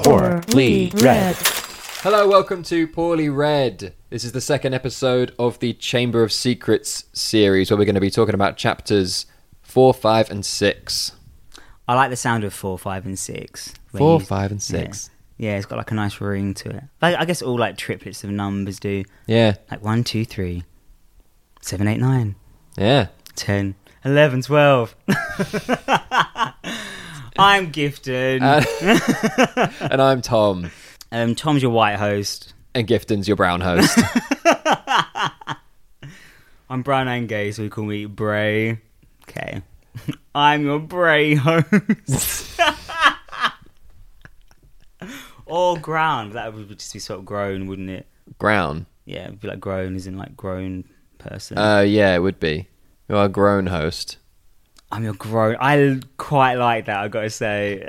Poorly Read. Hello, welcome to Poorly Read. This is the second episode of the Chamber of Secrets series, where we're going to be talking about chapters 4, 5, and 6. I like the sound of 4, 5, and 6. 4, 5, and 6. Yeah, it's got like a nice ring to it. Like, I guess all like triplets of numbers do. Yeah. Like 1, 2, 3, 7, 8, 9, Yeah. 10, 11, 12. I'm Gifton. And I'm Tom. Tom's your white host. And Gifton's your brown host. I'm brown and gay, so we call me Bray. Okay. I'm your Bray host. Or ground. That would just be sort of grown, wouldn't it? Grown. Yeah, it'd be like grown as in like grown person. Yeah, it would be. You're a grown host. I'm your grown... I quite like that, I've got to say.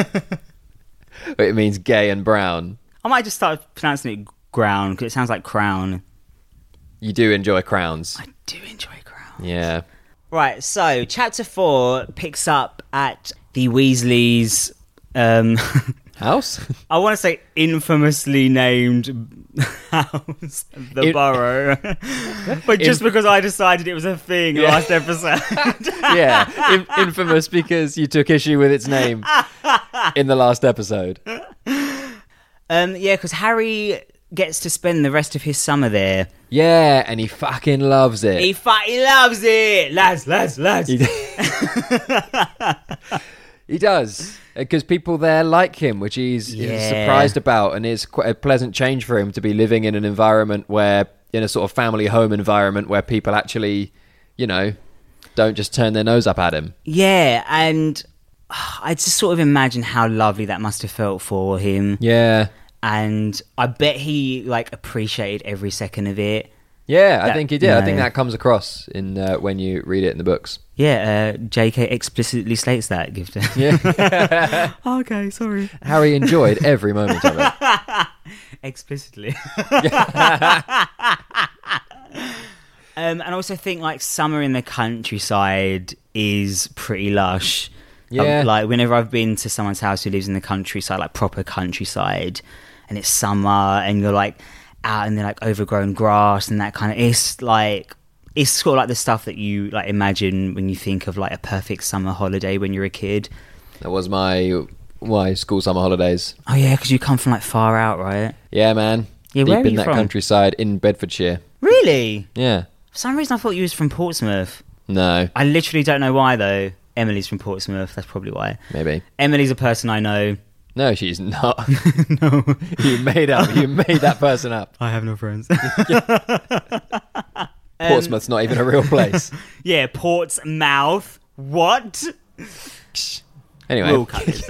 It means gay and brown. I might just start pronouncing it ground, because it sounds like crown. You do enjoy crowns. I do enjoy crowns. Yeah. Right, so chapter 4 picks up at the Weasleys' House? I want to say infamously named house, the Burrow. But just because I decided it was a thing last episode. Yeah, infamous because you took issue with its name in the last episode. Yeah, because Harry gets to spend the rest of his summer there. Yeah, and he fucking loves it. He fucking loves it! Lads. He does, because people there like him, which he's surprised about, and it's quite a pleasant change for him to be living in an environment where, in a sort of family home environment where people actually, you know, don't just turn their nose up at him. Yeah, and I just sort of imagine how lovely that must have felt for him. Yeah. And I bet he, like, appreciated every second of it. Yeah, I think he did. You know, I think that comes across in when you read it in the books. Yeah, JK explicitly states that, Gifton. Yeah. Okay, sorry. Harry enjoyed every moment of it. Explicitly. And I also think, like, summer in the countryside is pretty lush. Yeah. Like, whenever I've been to someone's house who lives in the countryside, like proper countryside, and it's summer, and you're, like, out in the, like, overgrown grass and that kind of... It's, like... It's sort of like the stuff that you, like, imagine when you think of, like, a perfect summer holiday when you're a kid. That was my school summer holidays. Oh, yeah, because you come from, like, far out, right? Yeah, man. Yeah, Deep where are in you that from? countryside in Bedfordshire. Really? Yeah. For some reason, I thought you was from Portsmouth. No. I literally don't know why, though. Emily's from Portsmouth. That's probably why. Maybe. Emily's a person I know. No, she's not. No. You made that person up. I have no friends. Portsmouth's not even a real place. Yeah, Portsmouth. What? Anyway. We'll cut this.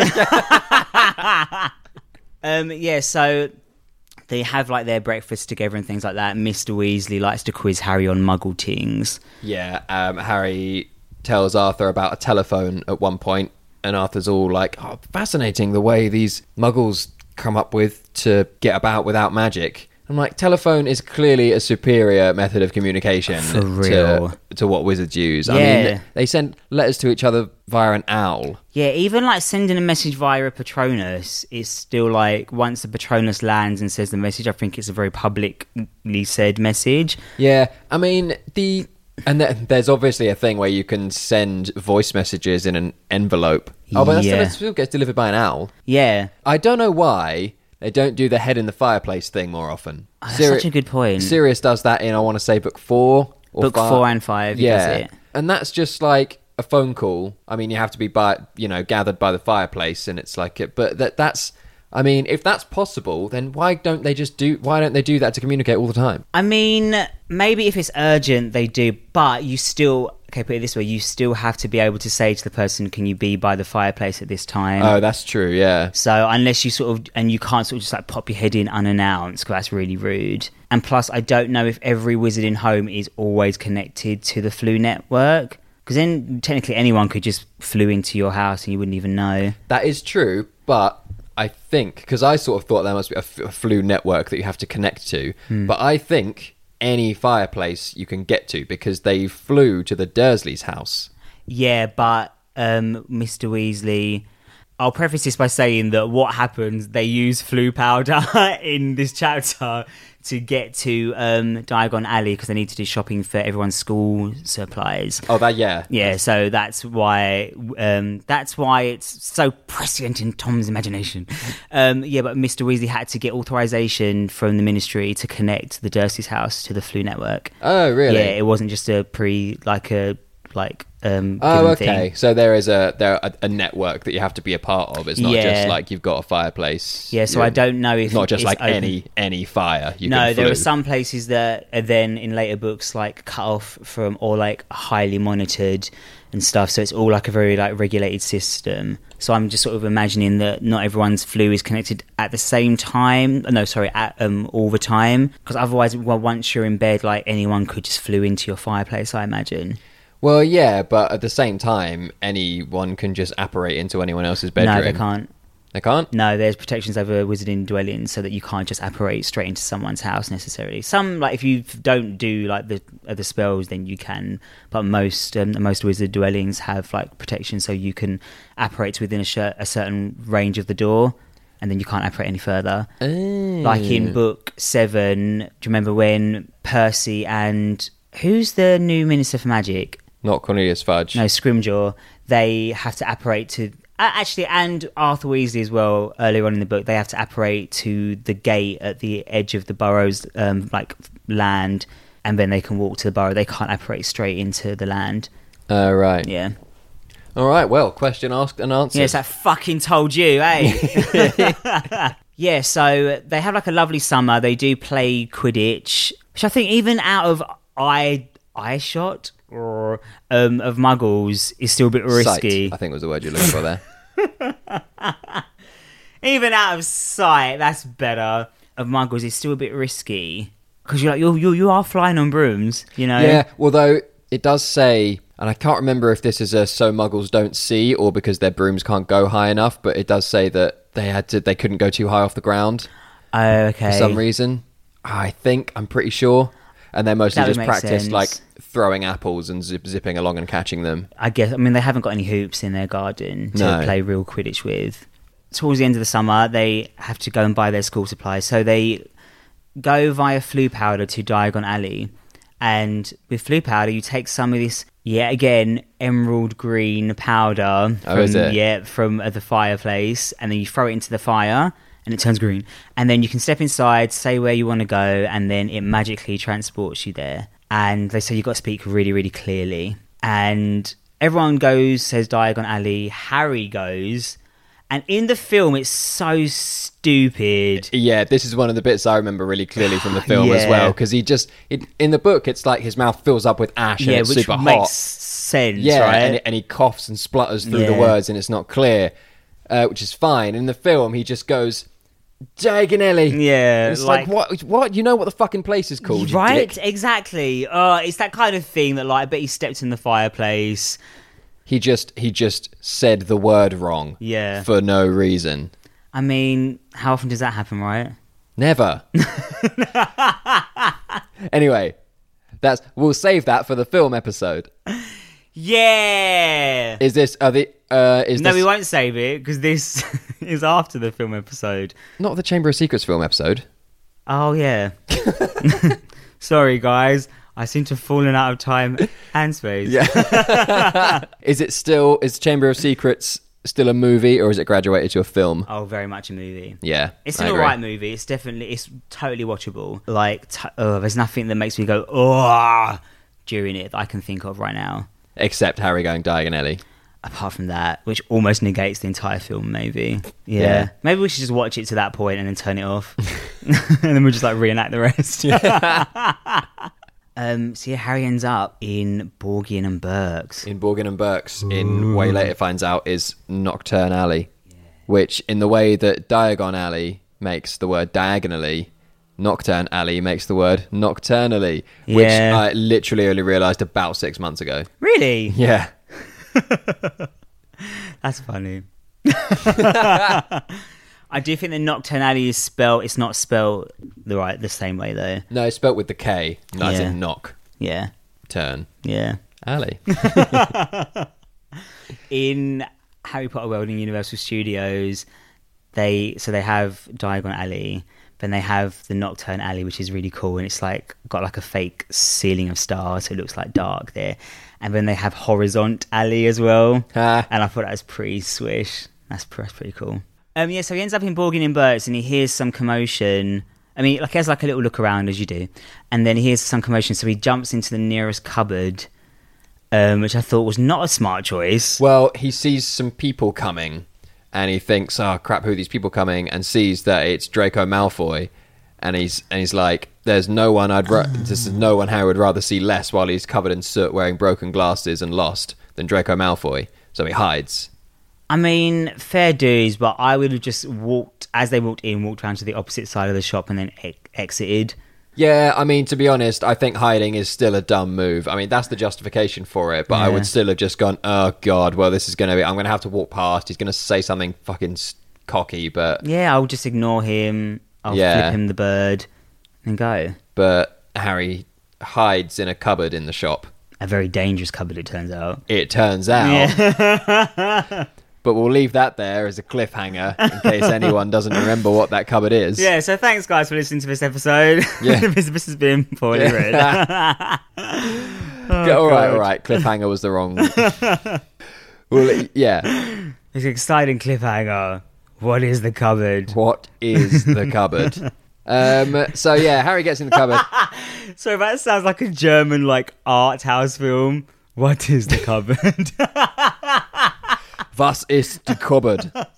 Yeah, so they have, like, their breakfast together and things like that. Mr. Weasley likes to quiz Harry on muggle things. Yeah, Harry tells Arthur about a telephone at one point, and Arthur's all like, oh, fascinating the way these muggles come up with to get about without magic. I'm like, telephone is clearly a superior method of communication For real. to what wizards use. Yeah. I mean, they send letters to each other via an owl. Yeah, even, like, sending a message via a Patronus is still, like, once the Patronus lands and says the message, I think it's a very publicly said message. Yeah, I mean, there's obviously a thing where you can send voice messages in an envelope. Oh, but that still gets delivered by an owl. Yeah. I don't know why they don't do the head in the fireplace thing more often. Oh, that's such a good point. Sirius does that in, I want to say, book 4 or Book 5. 4 and 5, he does it. And that's just like a phone call. I mean, you have to be gathered by the fireplace, and it's like it. But that's. I mean, if that's possible, then why don't they do that to communicate all the time? I mean, maybe if it's urgent, they do, but you still... Okay, put it this way, you still have to be able to say to the person, can you be by the fireplace at this time? Oh, that's true, yeah. So unless you sort of... And you can't sort of just, like, pop your head in unannounced, because that's really rude. And plus, I don't know if every Wizarding home is always connected to the Flu network, because then technically anyone could just flew into your house and you wouldn't even know. That is true, but... I think, because I sort of thought there must be a Flu network that you have to connect to, but I think any fireplace you can get to, because they flew to the Dursleys' house. Yeah, but Mr. Weasley I'll preface this by saying that what happens, they use flu powder in this chapter to get to Diagon Alley because they need to do shopping for everyone's school supplies. Oh, that, yeah. Yeah, so that's why it's so prescient in Tom's imagination. But Mr. Weasley had to get authorization from the Ministry to connect the Dursleys' house to the flu network. Oh, really? Yeah, it wasn't just a Oh, okay. thing. So there is a network that you have to be a part of. It's not just like you've got a fireplace. Yeah, so I don't know if it's not just it's like open. any fire. No, there are some places that are then in later books like cut off from or like highly monitored and stuff. So it's all like a very like regulated system. So I'm just sort of imagining that not everyone's flu is connected at the same time. No, sorry, all the time. Because otherwise, once you're in bed, like anyone could just flew into your fireplace, I imagine. Well, yeah, but at the same time, anyone can just apparate into anyone else's bedroom. No, they can't. They can't? No, there's protections over wizarding dwellings so that you can't just apparate straight into someone's house necessarily. Some, like, if you don't do, like, the spells, then you can. But most wizard dwellings have, like, protection so you can apparate within a certain range of the door, and then you can't apparate any further. Oh. Like in Book 7, do you remember when Percy and... Who's the new Minister for Magic? Not Cornelius Fudge. No, Scrimgeour. They have to apparate to... Actually, and Arthur Weasley as well, earlier on in the book, they have to apparate to the gate at the edge of the burrow's land, and then they can walk to the burrow. They can't apparate straight into the land. Right. Yeah. All right, well, question asked and answered. Yes, I fucking told you, eh? Yeah, so they have like a lovely summer. They do play Quidditch, which I think even out of eye shot of Muggles is still a bit risky. Sight, I think was the word you're looking for there. Even out of sight, that's better. Of Muggles is still a bit risky because you are flying on brooms, you know. Yeah, although it does say, and I can't remember if this is a so Muggles don't see or because their brooms can't go high enough, but it does say that they couldn't go too high off the ground. Oh, okay. For some reason, I'm pretty sure. And they're mostly just practice like throwing apples and zipping along and catching them. I mean, they haven't got any hoops in their garden to play real Quidditch with. Towards the end of the summer, they have to go and buy their school supplies. So they go via flu powder to Diagon Alley. And with flu powder, you take some of this, yet again, emerald green powder from the fireplace. And then you throw it into the fire. And it turns green. And then you can step inside, say where you want to go, and then it magically transports you there. And they say you've got to speak really, really clearly. And everyone goes, says Diagon Alley. Harry goes. And in the film, it's so stupid. Yeah, this is one of the bits I remember really clearly from the film as well. Because in the book, it's like his mouth fills up with ash and it's super hot. Yeah, which makes sense, right? Yeah, and he coughs and splutters through the words and it's not clear, which is fine. In the film, he just goes... Diagon Alley. Yeah. It's like what? You know what the fucking place is called, right? You dick. Exactly. It's that kind of thing that, like, I bet he stepped in the fireplace. He just said the word wrong. Yeah. For no reason. I mean, how often does that happen, right? Never. Anyway, we'll save that for the film episode. Yeah. Is this? We won't save it because this is after the film episode. Not the Chamber of Secrets film episode. Oh yeah. Sorry guys, I seem to have fallen out of time and space. Yeah. Is Chamber of Secrets still a movie or is it graduated to a film? Oh, very much a movie. Yeah, it's an alright movie. It's totally watchable. Like, there's nothing that makes me go during it that I can think of right now. Except Harry going Diagon Alley. Apart from that, which almost negates the entire film, maybe. Yeah. Maybe we should just watch it to that point and then turn it off. And then we'll just like reenact the rest. Yeah. So yeah, Harry ends up in Borgin and Burke's. In Borgin and Burke's, in way later finds out is Knockturn Alley. Yeah. Which, in the way that Diagon Alley makes the word diagonally, Knockturn Alley makes the word nocturnally, which I literally only realised about 6 months ago. Really? Yeah. That's funny. I do think the Knockturn Alley is spelled. It's not spelled the same way though. No, it's spelled with the K, not as in knock. Yeah. Turn. Yeah. Alley. In Harry Potter World in Universal Studios, they have Diagon Alley, then they have the Nocturne Alley, which is really cool, and it's like got like a fake ceiling of stars, so it looks like dark there. And then they have Horizont Alley as well, and I thought that was pretty swish. That's pretty cool. So he ends up in Borgin and Burt's, and he hears some commotion. I mean, like he has like a little look around as you do, and then he hears some commotion, so he jumps into the nearest cupboard, which I thought was not a smart choice. Well, he sees some people coming, and he thinks, "Oh crap, who are these people coming?" And sees that it's Draco Malfoy, and he's like, "There's no one this is no one Harry would rather see less while he's covered in soot, wearing broken glasses and lost than Draco Malfoy." So he hides. I mean, fair dues, but I would have just walked around to the opposite side of the shop and then exited. Yeah, I mean, to be honest, I think hiding is still a dumb move. I mean, that's the justification for it, but I would still have just gone, oh god, well, this is going to be, I'm going to have to walk past, he's going to say something fucking cocky, but... Yeah, I'll just ignore him, I'll flip him the bird, and go. But Harry hides in a cupboard in the shop. A very dangerous cupboard, it turns out. It turns out. Yeah. But we'll leave that there as a cliffhanger in case anyone doesn't remember what that cupboard is. Yeah, so thanks guys for listening to this episode. Yeah. this has been poorly written. All right. Cliffhanger was the wrong... Well, yeah. It's an exciting cliffhanger. What is the cupboard? What is the cupboard? So yeah, Harry gets in the cupboard. So that sounds like a German like art house film. What is the cupboard? Was ist die Cupboard?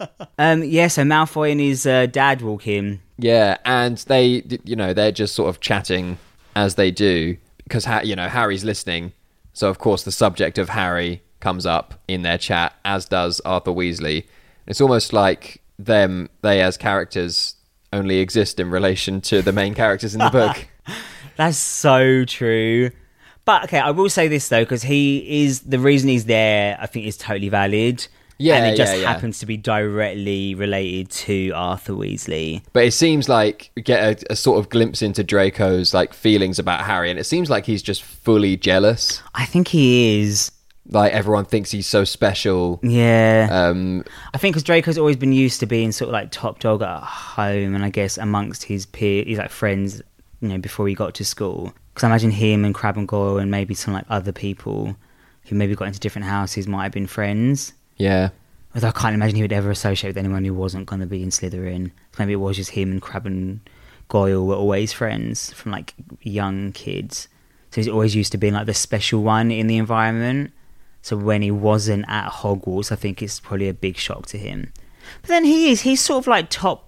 So Malfoy and his dad walk in. Yeah, and they're just sort of chatting as they do because Harry's listening. So of course the subject of Harry comes up in their chat, as does Arthur Weasley. It's almost like they as characters only exist in relation to the main characters in the book. That's so true. But okay, I will say this though, because the reason he's there, I think is totally valid. Yeah, and it just happens to be directly related to Arthur Weasley. But it seems like we get a sort of glimpse into Draco's like feelings about Harry, and it seems like he's just fully jealous. I think he is. Like everyone thinks he's so special. Yeah. I think because Draco's always been used to being sort of like top dog at home, and I guess amongst his peers, his like friends, before he got to school. Because I imagine him and Crabbe and Goyle and maybe some like other people who maybe got into different houses might have been friends. Yeah. Although I can't imagine he would ever associate with anyone who wasn't going to be in Slytherin. Maybe it was just him and Crabbe and Goyle were always friends from like young kids. So he's always used to being like the special one in the environment. So when he wasn't at Hogwarts, I think it's probably a big shock to him. But then he's sort of like top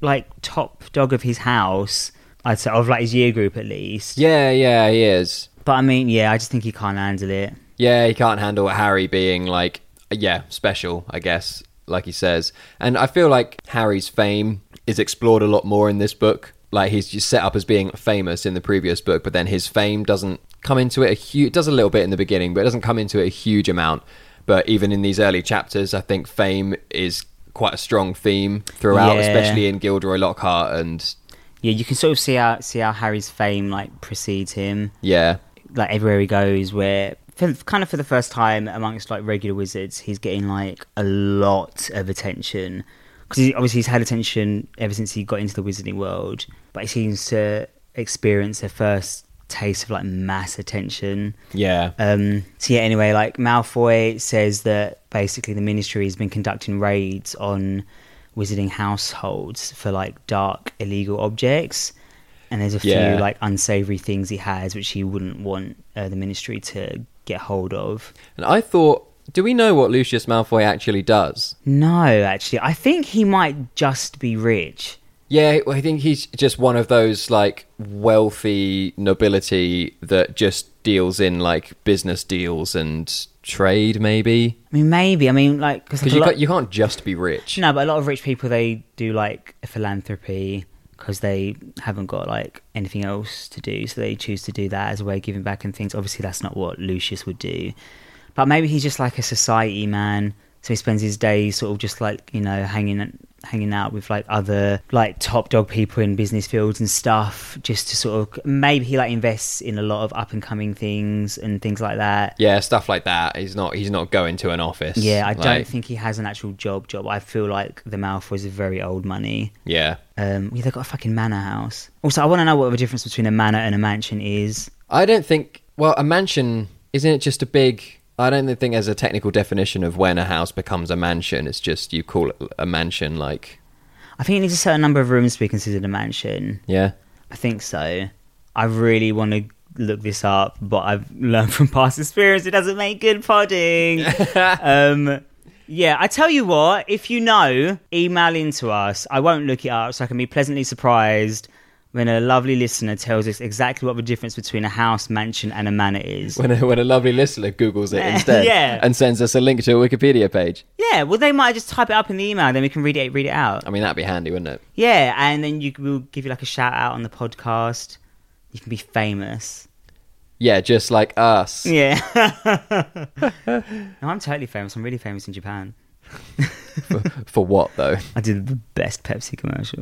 dog of his house. I'd say, of like his year group at least. Yeah, he is. But I mean, I just think he can't handle it. Yeah, he can't handle Harry being like, special, I guess, like he says. And I feel like Harry's fame is explored a lot more in this book. Like he's just set up as being famous in the previous book, but then his fame doesn't come into it it does a little bit in the beginning, but it doesn't come into it a huge amount. But even in these early chapters, I think fame is quite a strong theme throughout, especially in Gilderoy Lockhart and... Yeah, you can sort of see how Harry's fame like precedes him. Yeah, like everywhere he goes, where for the first time amongst like regular wizards, he's getting like a lot of attention because obviously he's had attention ever since he got into the wizarding world, but he seems to experience a first taste of like mass attention. Yeah. Anyway, like Malfoy says that basically the Ministry has been conducting raids on wizarding households for like dark illegal objects, and there's a few like unsavory things he has which he wouldn't want the Ministry to get hold of. And I thought, do we know what Lucius Malfoy actually does? No, actually I think he might just be rich. Yeah, I think he's just one of those like wealthy nobility that just deals in like business deals and trade, maybe. I mean, like because you can't just be rich. No, but a lot of rich people, they do like a philanthropy because they haven't got like anything else to do, so they choose to do that as a way of giving back and things. Obviously, that's not what Lucius would do, but maybe he's just like a society man. So he spends his days sort of just like hanging hanging out with like other like top dog people in business fields and stuff, just to sort of maybe he like invests in a lot of up and coming things and things like that. Yeah, stuff like that. He's not going to an office. Yeah, I don't think he has an actual job. I feel like the Malfoys are very old money. Yeah. They've got a fucking manor house. Also, I want to know what the difference between a manor and a mansion is. I don't think... Well, a mansion, isn't it just a big... I don't think there's a technical definition of when a house becomes a mansion. It's just you call it a mansion, like... I think it needs a certain number of rooms to be considered a mansion. Yeah? I think so. I really want to look this up, but I've learned from past experience it doesn't make good podding. Yeah, I tell you what, if you know, email into us. I won't look it up, so I can be pleasantly surprised when a lovely listener tells us exactly what the difference between a house, mansion, and a manor is. When a lovely listener Googles it instead Yeah. and sends us a link to a Wikipedia page. Yeah, well, they might just type it up in the email, then we can read it out. I mean, that'd be handy, wouldn't it? Yeah, and then we'll give you like a shout out on the podcast. You can be famous. Yeah, just like us. Yeah. No, I'm totally famous. I'm really famous in Japan. For what, though? I did the best Pepsi commercial.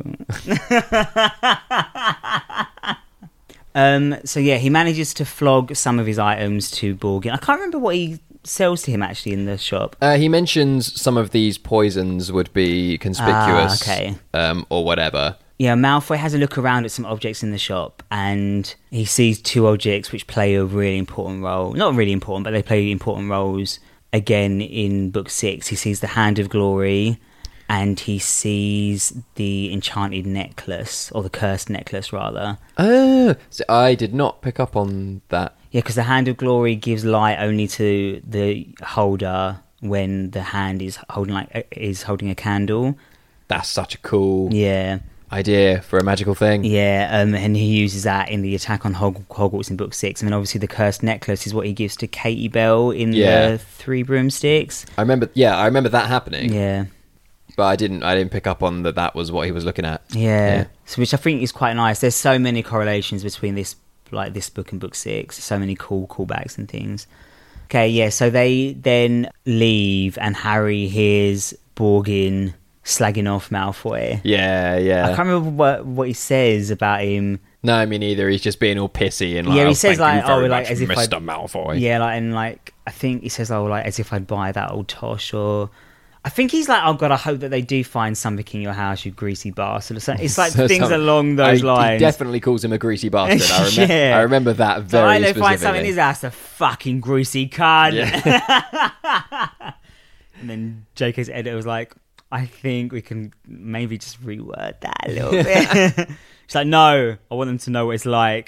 So yeah, he manages to flog some of his items to Borgin. I can't remember what he sells to him actually in the shop. He mentions some of these poisons would be conspicuous, okay. Or whatever. Yeah, Malfoy has a look around at some objects in the shop, and he sees two objects which play a really important role. Not really important, but they play important roles again in Book 6. He sees the Hand of Glory, and he sees the enchanted necklace, or the cursed necklace, rather. Oh, so I did not pick up on that. Yeah, because the Hand of Glory gives light only to the holder when the hand is holding a candle. That's such a cool idea for a magical thing. Yeah, and he uses that in the attack on Hogwarts in Book 6. And then obviously the cursed necklace is what he gives to Katie Bell in the Three Broomsticks. I remember that happening. Yeah. But I didn't pick up on that was what he was looking at. Yeah. So which I think is quite nice. There's so many correlations between this book and Book 6. So many cool callbacks and things. Okay, yeah, so they then leave and Harry hears Borgin slagging off Malfoy. Yeah. I can't remember what he says about him. No, I mean either. He's just being all pissy and like, he says like, as if Mr. Malfoy. Yeah, like, and like I think he says, as if I'd buy that old tosh, or I think he's like, oh god, I hope that they do find something in your house, you greasy bastard. It's like things along those lines. He definitely calls him a greasy bastard. I remember that very specifically. They find something in his house, a fucking greasy cunt. Yeah. And then JK's editor was like, I think we can maybe just reword that a little bit. She's like, no, I want them to know what it's like.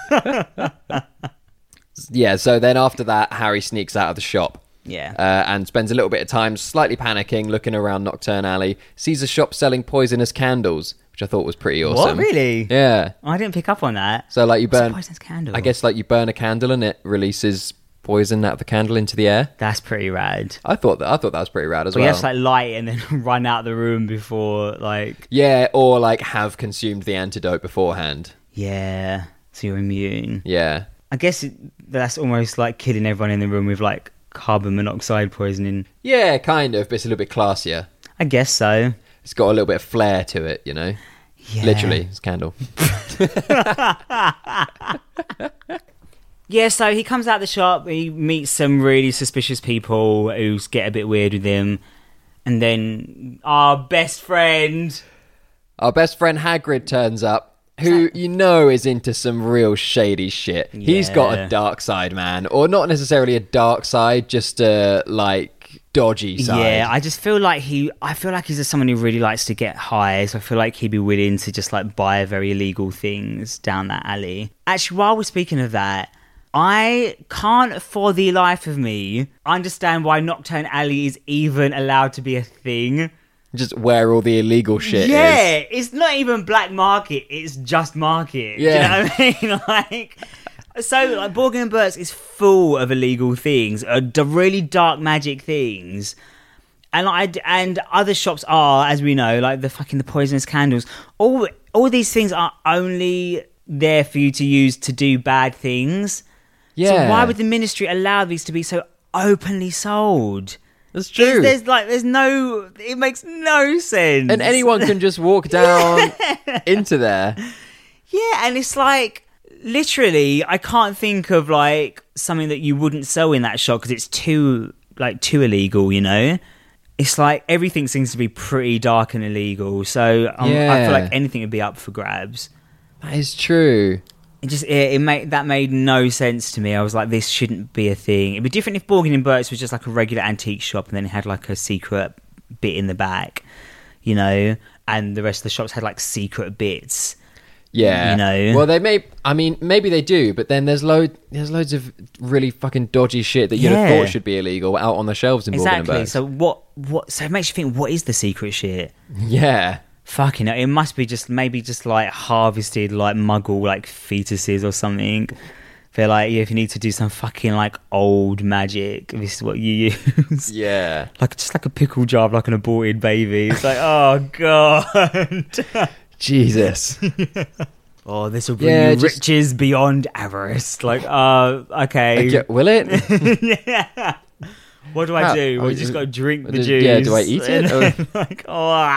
Yeah, so then after that, Harry sneaks out of the shop. Yeah. And spends a little bit of time slightly panicking, looking around Nocturne Alley, sees a shop selling poisonous candles, which I thought was pretty awesome. What, really? Yeah. I didn't pick up on that. So like you burn... poisonous candle? I guess like you burn a candle and it releases poison out of the candle into the air. That's pretty rad. I thought that was pretty rad as well. You have to like light and then run out of the room before like... Yeah, or like have consumed the antidote beforehand. Yeah, so you're immune. Yeah. I guess that's almost like killing everyone in the room with like carbon monoxide poisoning. Yeah, kind of, but it's a little bit classier. I guess so. It's got a little bit of flair to it, you know? Yeah. Literally, it's a candle. Yeah, so he comes out the shop, he meets some really suspicious people who get a bit weird with him, and then our best friend Hagrid turns up, who you know is into some real shady shit. Yeah. He's got a dark side, man. Or not necessarily a dark side, just a, like, dodgy side. Yeah, I just feel like he's just someone who really likes to get high, so I feel like he'd be willing to just, like, buy very illegal things down that alley. Actually, while we're speaking of that, I can't for the life of me understand why Nocturne Alley is even allowed to be a thing. Just where all the illegal shit is. Yeah, it's not even black market, it's just market. Yeah. Do you know what I mean? Like, so, like, Borgin and Burke's is full of illegal things, really dark magic things. And other shops are, as we know, like the poisonous candles. All these things are only there for you to use to do bad things. Yeah. So why would the Ministry allow these to be so openly sold? That's true. There's no... It makes no sense. And anyone can just walk down into there. Yeah, and it's like, literally, I can't think of like something that you wouldn't sell in that shop because it's too illegal, you know? It's like everything seems to be pretty dark and illegal. So I feel like anything would be up for grabs. That is true. That made no sense to me. I was like, this shouldn't be a thing. It'd be different if Borgin and Burke's was just like a regular antique shop and then it had like a secret bit in the back, you know, and the rest of the shops had like secret bits. Yeah, you know. Well, maybe they do, but then there's loads of really fucking dodgy shit that you'd have thought should be illegal out on the shelves in Borgin and Burke's. So what? So it makes you think, what is the secret shit? Yeah. Fucking hell, it must be maybe just like harvested like muggle like fetuses or something. They're like, if you need to do some fucking like old magic, this is what you use. Yeah. Just like a pickle jar of like an aborted baby. It's like, oh god. Jesus. Oh, this will bring you riches beyond avarice. Like, okay. Will it? Yeah. What do I do? We just got to drink the juice. Yeah, do I eat it? Like,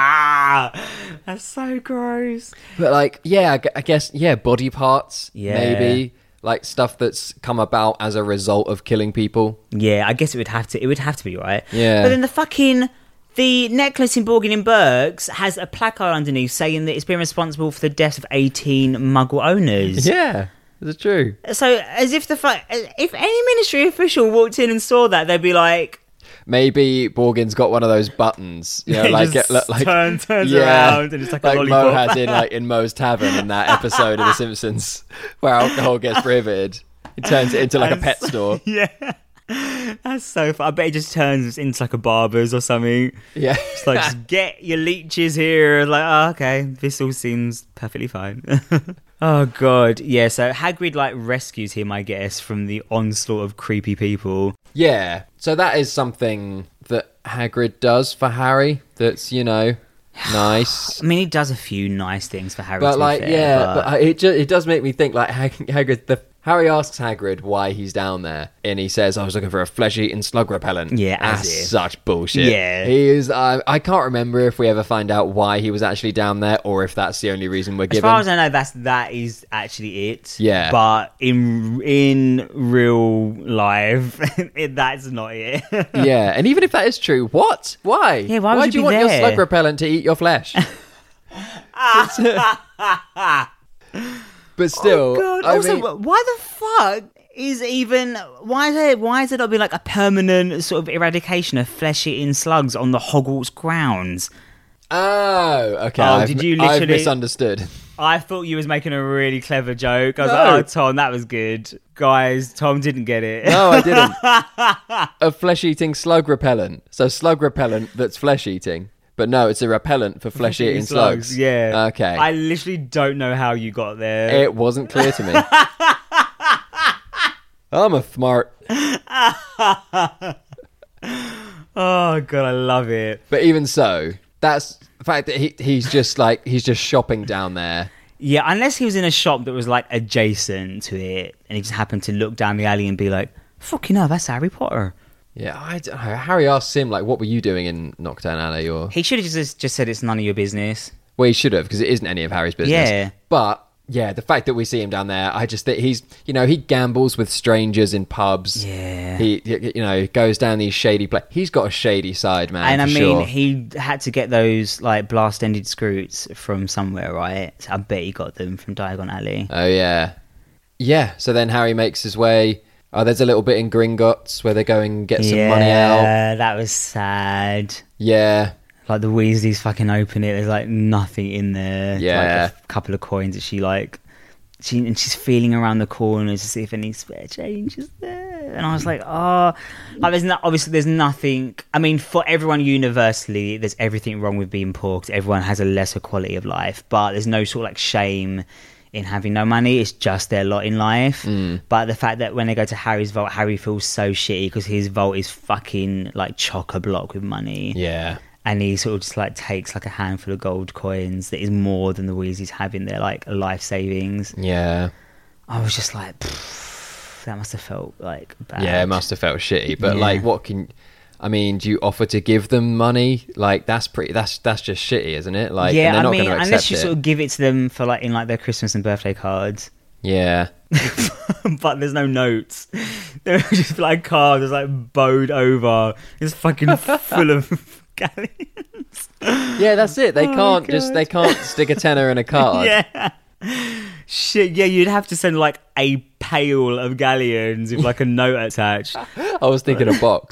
that's so gross. But like, yeah, I guess, body parts, maybe. Like stuff that's come about as a result of killing people. Yeah, I guess it would have to be, right? Yeah. But then the necklace in Borgin and Burke's has a placard underneath saying that it's been responsible for the deaths of 18 Muggle owners. Yeah. Is it true? So, as if if any ministry official walked in and saw that, they'd be like, maybe Borgin's got one of those buttons, you know, like turns around and it's like a lollipop. Mo has in Moe's Tavern in that episode of The Simpsons where alcohol gets prohibited. It turns it into like a pet store. Yeah, that's so fun. I bet it just turns into like a barber's or something. Yeah, it's like, just get your leeches here. Like, oh, okay, this all seems perfectly fine. Oh god, yeah. So Hagrid like rescues him, I guess, from the onslaught of creepy people. Yeah, so that is something that Hagrid does for Harry. That's, you know, nice. I mean, he does a few nice things for Harry. But to like, be fair, but it does make me think like Hagrid. Harry asks Hagrid why he's down there, and he says, "I was looking for a flesh-eating slug repellent." Yeah, that's such bullshit. Yeah, he is. I can't remember if we ever find out why he was actually down there, or if that's the only reason we're given. As far as I know, that is actually it. Yeah, but in real life, that's not it. Yeah, and even if that is true, what? Why? Yeah, why do you want your slug repellent to eat your flesh? But still, oh god. Also, why the fuck why is there not be like a permanent sort of eradication of flesh-eating slugs on the Hogwarts grounds? Oh, okay. I've misunderstood. I thought you was making a really clever joke. I was like, oh, Tom, that was good. Guys, Tom didn't get it. No, I didn't. A flesh-eating slug repellent. So slug repellent that's flesh-eating. But no, it's a repellent for flesh-eating slugs. Yeah. Okay. I literally don't know how you got there. It wasn't clear to me. I'm a smart. Oh, God, I love it. But even so, that's the fact that he's just shopping down there. Yeah, unless he was in a shop that was like adjacent to it and he just happened to look down the alley and be like, fucking hell, that's Harry Potter. Yeah, I don't know. Harry asks him, like, what were you doing in Knockdown Alley? Or he should have just said it's none of your business. Well, he should have, because it isn't any of Harry's business. Yeah. But, yeah, the fact that we see him down there, I just think he's, you know, he gambles with strangers in pubs. Yeah. He you know, goes down these shady places. He's got a shady side, man. And sure. He had to get those, like, blast-ended screws from somewhere, right? So I bet he got them from Diagon Alley. Oh, yeah. Yeah, so then Harry makes his way. Oh, there's a little bit in Gringotts where they go and get some money out. Yeah, that was sad. Yeah. Like, the Weasleys fucking open it. There's, like, nothing in there. Yeah. Like, a couple of coins that she's feeling around the corners to see if any spare change is there. And I was like, oh. Like, obviously, there's nothing. I mean, for everyone universally, there's everything wrong with being poor because everyone has a lesser quality of life. But there's no sort of, like, shame in having no money. It's just their lot in life. But the fact that when they go to Harry's vault, Harry feels so shitty because his vault is fucking like chock-a-block with money. Yeah. And he sort of just like takes like a handful of gold coins that is more than the Weasleys have in their like life savings. Yeah. I was just like, that must have felt like bad. Yeah, it must have felt shitty. But like, what can... I mean, do you offer to give them money? Like, that's just shitty, isn't it? Like, Yeah, and they're I not mean, going to accept unless you it. sort of give it to them for like in like their Christmas and birthday cards. Yeah. But there's no notes. They're just like cards, it's like bowed over. It's fucking full of galleons. Yeah, that's it. They can't God. they can't stick a tenner in a card. Yeah. Shit, yeah, you'd have to send like a pail of galleons with like a note attached. I was thinking a box.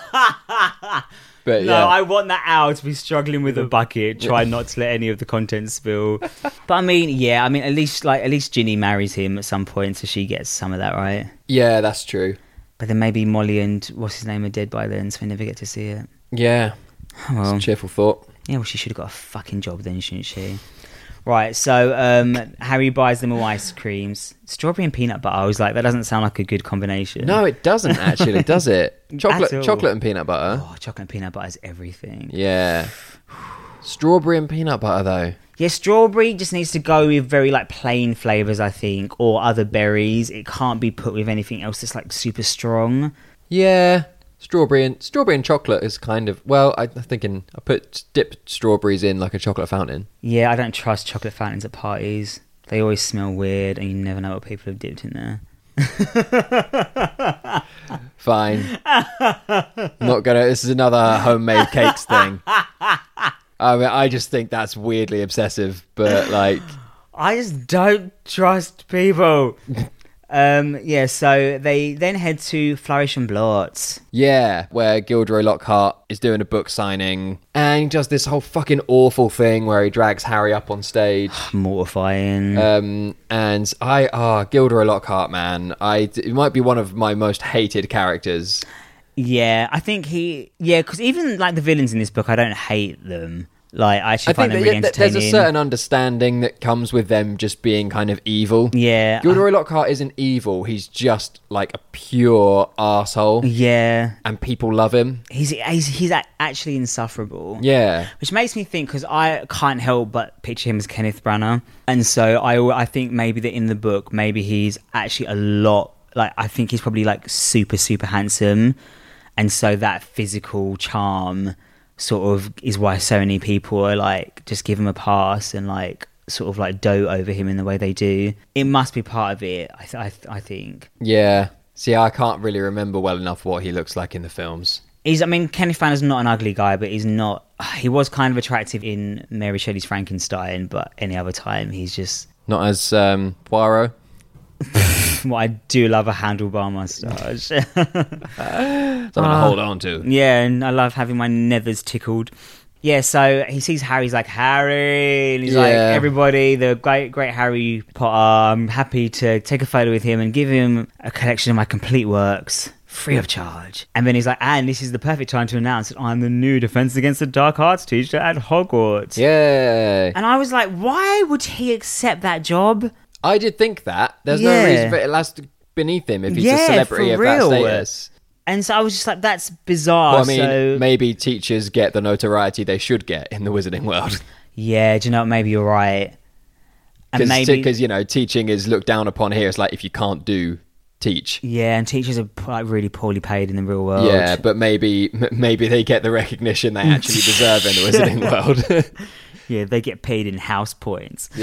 But No, yeah. I want that owl to be struggling with a bucket, try not to let any of the contents spill. But I mean, yeah, I mean, at least Ginny marries him at some point, so she gets some of that, right? Yeah, that's true. But then maybe Molly and what's his name are dead by then, so we never get to see it. Yeah. Oh, well. It's a cheerful thought. Yeah, well, she should have got a fucking job then, shouldn't she? Right, so Harry buys them all ice creams. Strawberry and peanut butter. I was like, that doesn't sound like a good combination. No, it doesn't actually, does it? At all. Chocolate and peanut butter. Oh, chocolate and peanut butter is everything. Yeah. Strawberry and peanut butter, though. Yeah, strawberry just needs to go with very like plain flavours, I think, or other berries. It can't be put with anything else that's like super strong. Yeah. Strawberry and chocolate is kind of, well, I'm thinking I dip strawberries in like a chocolate fountain. Yeah, I don't trust chocolate fountains at parties. They always smell weird, and you never know what people have dipped in there. Fine. Not gonna. This is another homemade cakes thing. I mean, I just think that's weirdly obsessive, but like, I just don't trust people. Yeah, so they then head to Flourish and Blort. yeah, where Gilderoy Lockhart is doing a book signing, and he does this whole fucking awful thing where he drags Harry up on stage. Mortifying. And Gilderoy Lockhart, man, it might be one of my most hated characters. Yeah, I think because even like the villains in this book, I don't hate them. Like, I actually find them really entertaining. There's a certain understanding that comes with them just being kind of evil. Yeah. Gilderoy Lockhart isn't evil. He's just like a pure arsehole. Yeah. And people love him. He's actually insufferable. Yeah. Which makes me think, because I can't help but picture him as Kenneth Branagh. And so I think maybe that in the book, maybe he's actually a lot, like, I think he's probably like super, super handsome. And so that physical charm sort of is why so many people are like, just give him a pass and like sort of like dote over him in the way they do. It must be part of it, I think. Yeah. See, I can't really remember well enough what he looks like in the films. Kenneth Branagh's not an ugly guy, but he was kind of attractive in Mary Shelley's Frankenstein, but any other time he's just... Not as Poirot. Well, I do love a handlebar moustache. Something to hold on to. Yeah, and I love having my nethers tickled. Yeah, so he sees Harry's like, Harry, and he's like, everybody, the great Harry Potter, I'm happy to take a photo with him and give him a collection of my complete works, free of charge. And then he's like, and this is the perfect time to announce that I'm the new Defense Against the Dark Arts teacher at Hogwarts. Yeah. And I was like, why would he accept that job? I did think that. There's no reason for it lasts beneath him if he's a celebrity of that status. And so I was just like, that's bizarre. Well, I mean, maybe teachers get the notoriety they should get in the wizarding world. Yeah, do you know what? Maybe you're right. Because, you know, teaching is looked down upon here. It's like, if you can't teach. Yeah, and teachers are like really poorly paid in the real world. Yeah, but maybe they get the recognition they actually deserve in the wizarding world. Yeah, they get paid in house points. Yeah.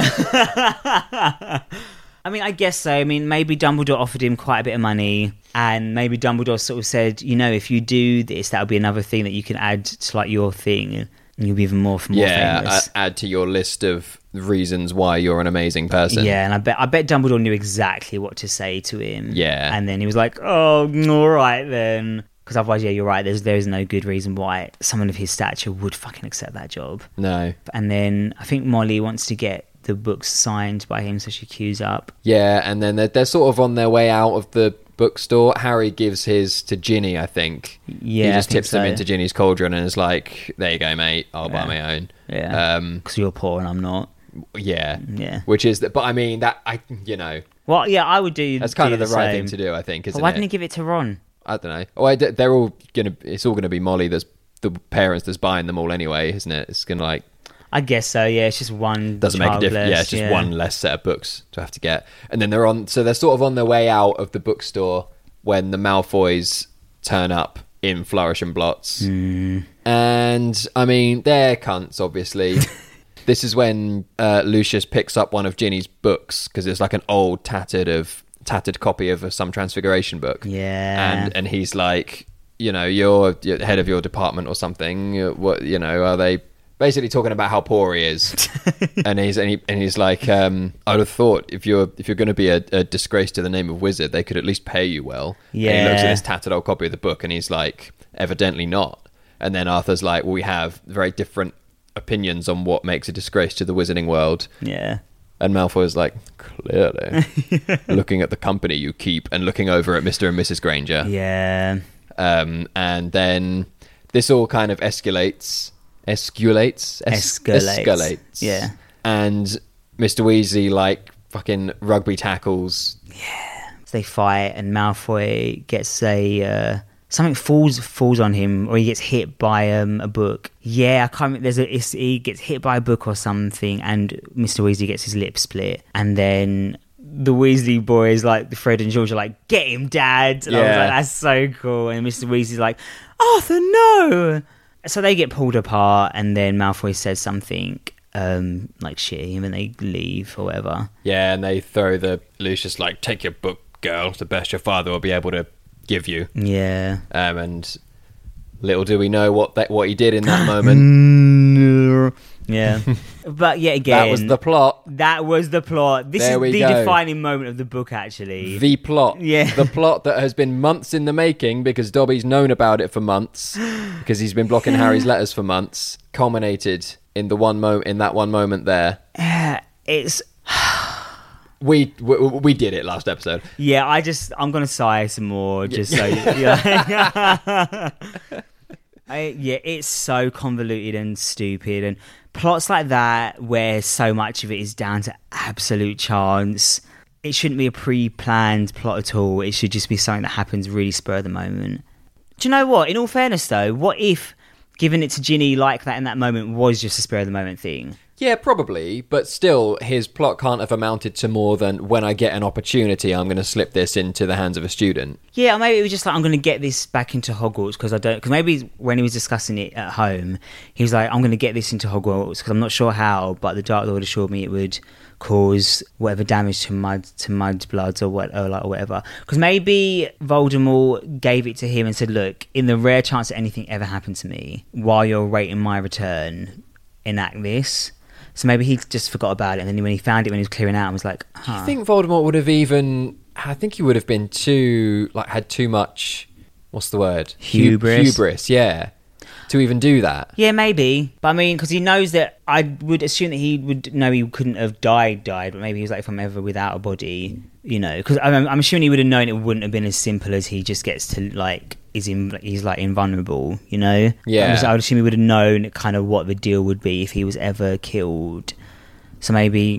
I mean, I guess so. I mean, maybe Dumbledore offered him quite a bit of money, and maybe Dumbledore sort of said, you know, if you do this, that'll be another thing that you can add to like your thing, and you'll be even more famous. Yeah, add to your list of reasons why you're an amazing person. Yeah, and I bet Dumbledore knew exactly what to say to him. Yeah. And then he was like, oh, all right then. Because otherwise, yeah, you're right, there's no good reason why someone of his stature would fucking accept that job. No. And then I think Molly wants to get the books signed by him, so she queues up. Yeah, and then they're sort of on their way out of the bookstore. Harry gives his to Ginny, I think. Yeah, he just tips them into Ginny's cauldron and is like, there you go, mate, I'll buy my own. Yeah, because you're poor and I'm not. Yeah. Yeah. Which is, but I mean, that, Well, yeah, I would do. That's kind of the right same thing to do, I think, isn't it? But why didn't he give it to Ron? I don't know. Oh, they're all it's all gonna be Molly that's the parents that's buying them all anyway, isn't it? It's gonna like, I guess so, yeah. It's just one. Doesn't make a difference. Yeah, it's just one less set of books to have to get. And then they're sort of on their way out of the bookstore when the Malfoys turn up in Flourish and Blots. And, I mean, they're cunts, obviously. This is when Lucius picks up one of Ginny's books, because it's like an old tattered copy of some Transfiguration book. Yeah. And he's like, you're head of your department or something. What, are they basically talking about how poor he is? and he's like, I'd have thought if you're going to be a disgrace to the name of wizard, they could at least pay you well. Yeah. And he looks at this tattered old copy of the book, and he's like, evidently not. And then Arthur's like, well, we have very different opinions on what makes a disgrace to the wizarding world. Yeah. And Malfoy's like, clearly, looking at the company you keep and looking over at Mr. and Mrs. Granger. Yeah. And then this all kind of escalates. Yeah. And Mr. Weasley, like, fucking rugby tackles. Yeah. So they fight, and Malfoy gets something falls on him, or he gets hit by a book. Yeah, I can't remember. He gets hit by a book or something, and Mr. Weasley gets his lip split. And then the Weasley boys, like Fred and George, are like, "Get him, Dad!" And I was like, "That's so cool." And Mr. Weasley's like, "Arthur, no!" So they get pulled apart, and then Malfoy says something like shit him, and they leave or whatever. Yeah, and they throw Lucius like, "Take your book, girl. It's the best your father will be able to give you." Yeah. And little do we know what he did in that moment. Yeah. But yet again, that was the plot. This is the defining moment of the book, actually. The plot. Yeah. The plot that has been months in the making, because Dobby's known about it for months, because he's been blocking Harry's letters for months, culminated in that one moment there. It's We did it last episode. Yeah, I'm gonna sigh some more just so. Yeah. It's so convoluted and stupid, and plots like that where so much of it is down to absolute chance. It shouldn't be a pre-planned plot at all. It should just be something that happens really spur of the moment. Do you know what? In all fairness, though, what if giving it to Ginny like that in that moment was just a spur of the moment thing? Yeah, probably, but still, his plot can't have amounted to more than, when I get an opportunity, I'm going to slip this into the hands of a student. Yeah, or maybe it was just like, I'm going to get this back into Hogwarts because maybe when he was discussing it at home, he was like, I'm going to get this into Hogwarts because I'm not sure how, but the Dark Lord assured me it would cause whatever damage to Mud's bloods or whatever. Because maybe Voldemort gave it to him and said, look, in the rare chance that anything ever happened to me while you're waiting my return, enact this. So maybe he just forgot about it, and then when he found it when he was clearing out, and was like, huh. I think Voldemort would have I think he would have been had too much, what's the word? Hubris, yeah. To even do that. Yeah, maybe. But I mean, because he knows that, I would assume that he would know he couldn't have died, but maybe he was like, if I'm ever without a body, because I'm assuming he would have known it wouldn't have been as simple as he just gets to, like, he's like invulnerable, Yeah. I would assume he would have known kind of what the deal would be if he was ever killed. So maybe,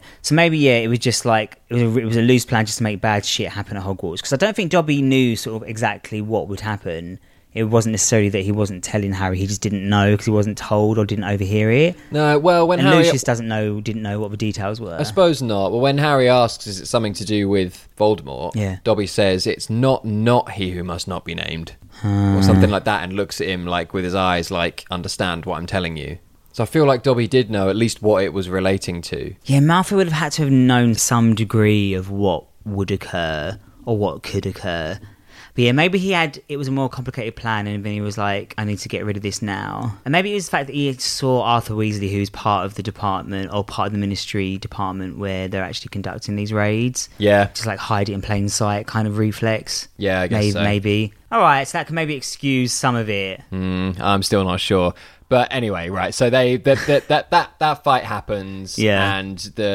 it was just like, it was a loose plan just to make bad shit happen at Hogwarts. Because I don't think Dobby knew sort of exactly what would happen. It wasn't necessarily that he wasn't telling Harry, he just didn't know because he wasn't told or didn't overhear it. No, well, when Harry... Lucius didn't know what the details were. I suppose not. Well, when Harry asks, is it something to do with Voldemort? Yeah. Dobby says, it's not he who must not be named. Or something like that, and looks at him like with his eyes like, understand what I'm telling you. So I feel like Dobby did know at least what it was relating to. Yeah, Malfoy would have had to have known some degree of what would occur or what could occur. But yeah, maybe it was a more complicated plan, and then he was like, I need to get rid of this now. And maybe it was the fact that he saw Arthur Weasley, who's part of the department, or part of the Ministry department, where they're actually conducting these raids. Yeah. Just like hide it in plain sight kind of reflex. Yeah, I guess so. Maybe. All right, so that can maybe excuse some of it. I'm still not sure. But anyway, right, so that fight happens, and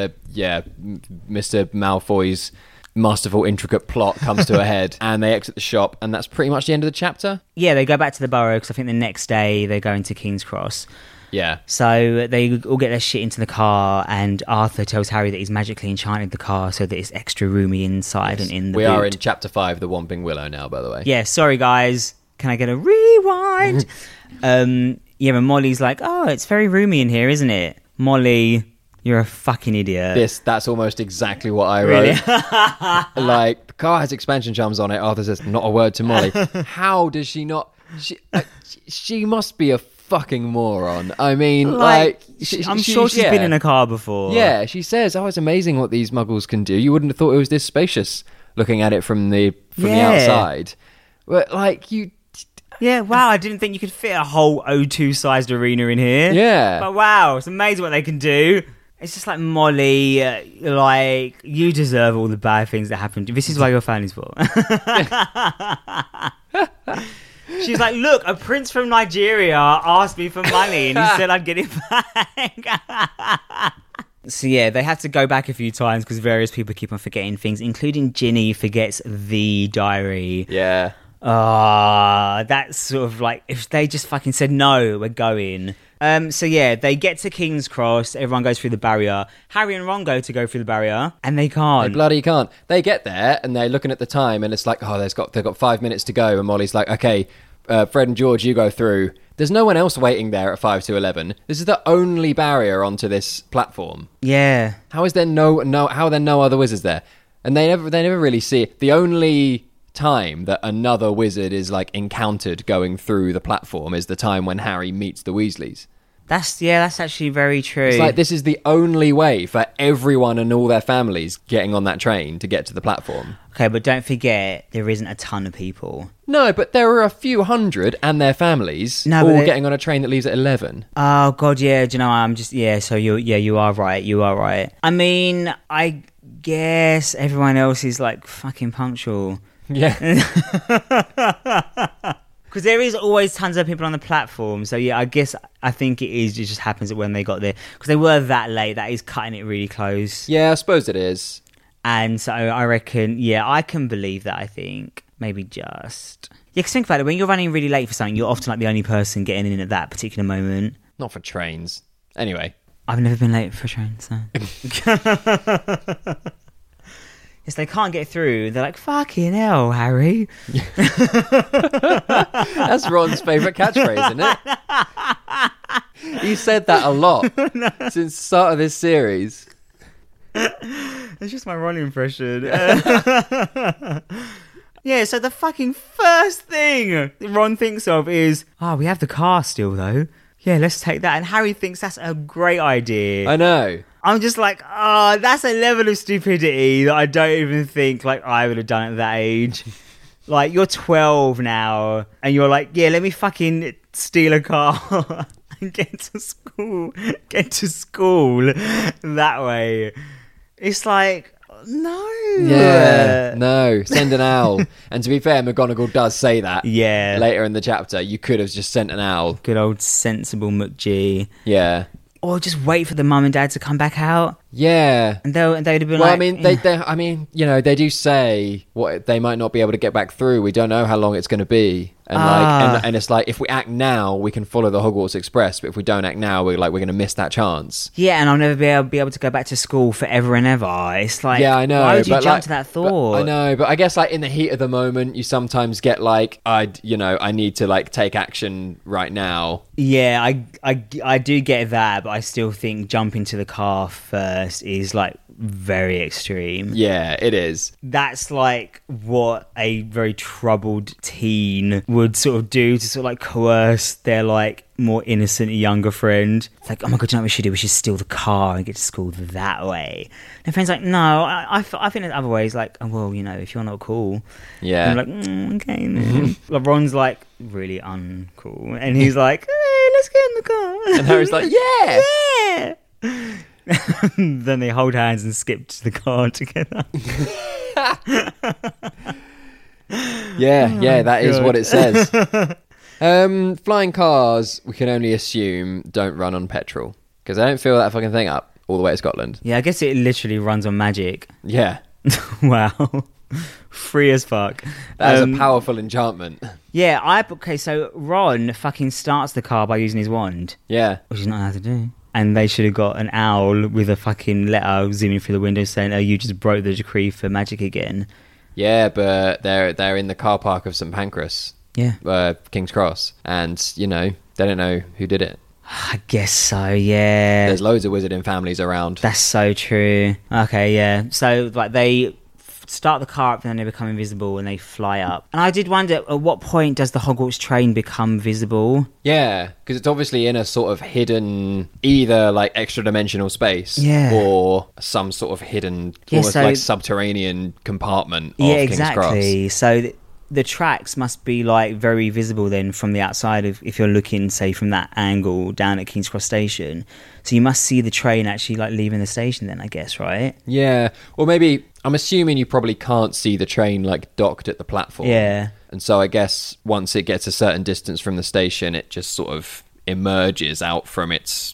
Mr. Malfoy's masterful, intricate plot comes to a head, and they exit the shop, and that's pretty much the end of the chapter. Yeah, they go back to the Burrow, because I think the next day they're going to King's Cross. Yeah. So they all get their shit into the car, and Arthur tells Harry that he's magically enchanted the car so that it's extra roomy inside and in the boot. We are in chapter 5, The Whomping Willow now, by the way. Yeah, sorry guys. Can I get a rewind? And Molly's like, oh, it's very roomy in here, isn't it? Molly... You're a fucking idiot. That's almost exactly what I wrote. Really? Like, the car has expansion charms on it. Arthur says, not a word to Molly. How does she not... She must be a fucking moron. I mean, I'm sure she's been in a car before. Yeah, she says, "Oh, it's amazing what these muggles can do. You wouldn't have thought it was this spacious looking at it from the outside." But yeah, wow, I didn't think you could fit a whole O2 sized arena in here. Yeah. But wow, it's amazing what they can do. It's just like, Molly, you deserve all the bad things that happen. This is why your family's for. She's like, look, a prince from Nigeria asked me for money and he said I'd get it back. So yeah, they have to go back a few times because various people keep on forgetting things, including Ginny forgets the diary. Yeah. That's sort of like, if they just fucking said, no, we're going. So yeah, they get to King's Cross, everyone goes through the barrier. Harry and Ron go through the barrier, and they can't. They bloody can't. They get there, and they're looking at the time, and it's like, oh, they've got 5 minutes to go, and Molly's like, okay, Fred and George, you go through. There's no one else waiting there at 5 to 11. This is the only barrier onto this platform. Yeah. How is there no other wizards there? And they never really see it. The only time that another wizard is like encountered going through the platform is the time when Harry meets the Weasleys. That's actually very true. It's like this is the only way for everyone and all their families getting on that train to get to the platform. Okay, but don't forget, there isn't a ton of people. No, but there are a few hundred and their families all getting on a train that leaves at 11. Oh, God, yeah. Do you know, so you are right. You are right. I mean, I guess everyone else is like fucking punctual. Yeah. Because there is always tons of people on the platform. So yeah, I think it just happens that when they got there, because they were that late, that is cutting it really close. Yeah, I suppose it is. And so I reckon, yeah, I can believe that, I think. Maybe just... Yeah, because think about it, when you're running really late for something, you're often like the only person getting in at that particular moment. Not for trains. Anyway. I've never been late for a train, so... Yes, they can't get through. They're like, fucking hell, Harry. That's Ron's favourite catchphrase, isn't it? He said that a lot since the start of this series. It's just my Ron impression. Yeah, so the fucking first thing Ron thinks of is, we have the car still, though. Yeah, let's take that. And Harry thinks that's a great idea. I know. I'm just like, that's a level of stupidity that I don't even think like I would have done at that age. Like, you're 12 now, and you're like, yeah, let me fucking steal a car and get to school that way. It's like, no. Yeah, no, send an owl. And to be fair, McGonagall does say that. Yeah. Later in the chapter, you could have just sent an owl. Good old sensible McG. Yeah. Or just wait for the mum and dad to come back out. Yeah. And they'd have been well, like... I mean, they do say what they might not be able to get back through. We don't know how long it's going to be. And and it's like, if we act now, we can follow the Hogwarts Express. But if we don't act now, we're going to miss that chance. Yeah, and I'll never be able to go back to school forever and ever. It's like, yeah, I know. Why would you jump to that thought? I know, but I guess like in the heat of the moment, you sometimes get like, I need to like take action right now. Yeah, I do get that, but I still think jumping to the car first is like very extreme. Yeah, it is. That's like what a very troubled teen would sort of do to sort of like coerce their like more innocent younger friend. It's like, oh my god, you know what we should do? We should steal the car and get to school that way. And friend's like, no, I think there's other ways. Like, oh, well, if you're not cool. Yeah. And I'm like, okay. Like, Ron's like really uncool, and he's like, hey, let's get in the car. And Harry's like, yeah. Then they hold hands and skip to the car together. Yeah, that is what it says. Flying cars, we can only assume, don't run on petrol, because I don't fill that fucking thing up all the way to Scotland. Yeah, I guess it literally runs on magic. Yeah. Wow. Free as fuck. That is a powerful enchantment. Yeah, so Ron fucking starts the car by using his wand. Yeah. Which he's not allowed to do. And they should have got an owl with a fucking letter zooming through the window saying, oh, you just broke the decree for magic again. Yeah, but they're in the car park of St Pancras. Yeah. King's Cross. And, they don't know who did it. I guess so, yeah. There's loads of wizarding families around. That's so true. Okay, yeah. So, like, they start the car up, and then they become invisible and they fly up. And I did wonder, at what point does the Hogwarts train become visible? Yeah, because it's obviously in a sort of hidden, either like extra dimensional space, Yeah. or some sort of hidden, Yeah, almost so- like subterranean compartment of Yeah, King's Cross. exactly. So the tracks must be like very visible then from the outside of, if you're looking, say, from that angle down at King's Cross Station. So you must see the train actually like leaving the station then, I guess, right? Yeah, or maybe I'm assuming you probably can't see the train like docked at the platform. Yeah. And so I guess once it gets a certain distance from the station, it just sort of emerges out from its,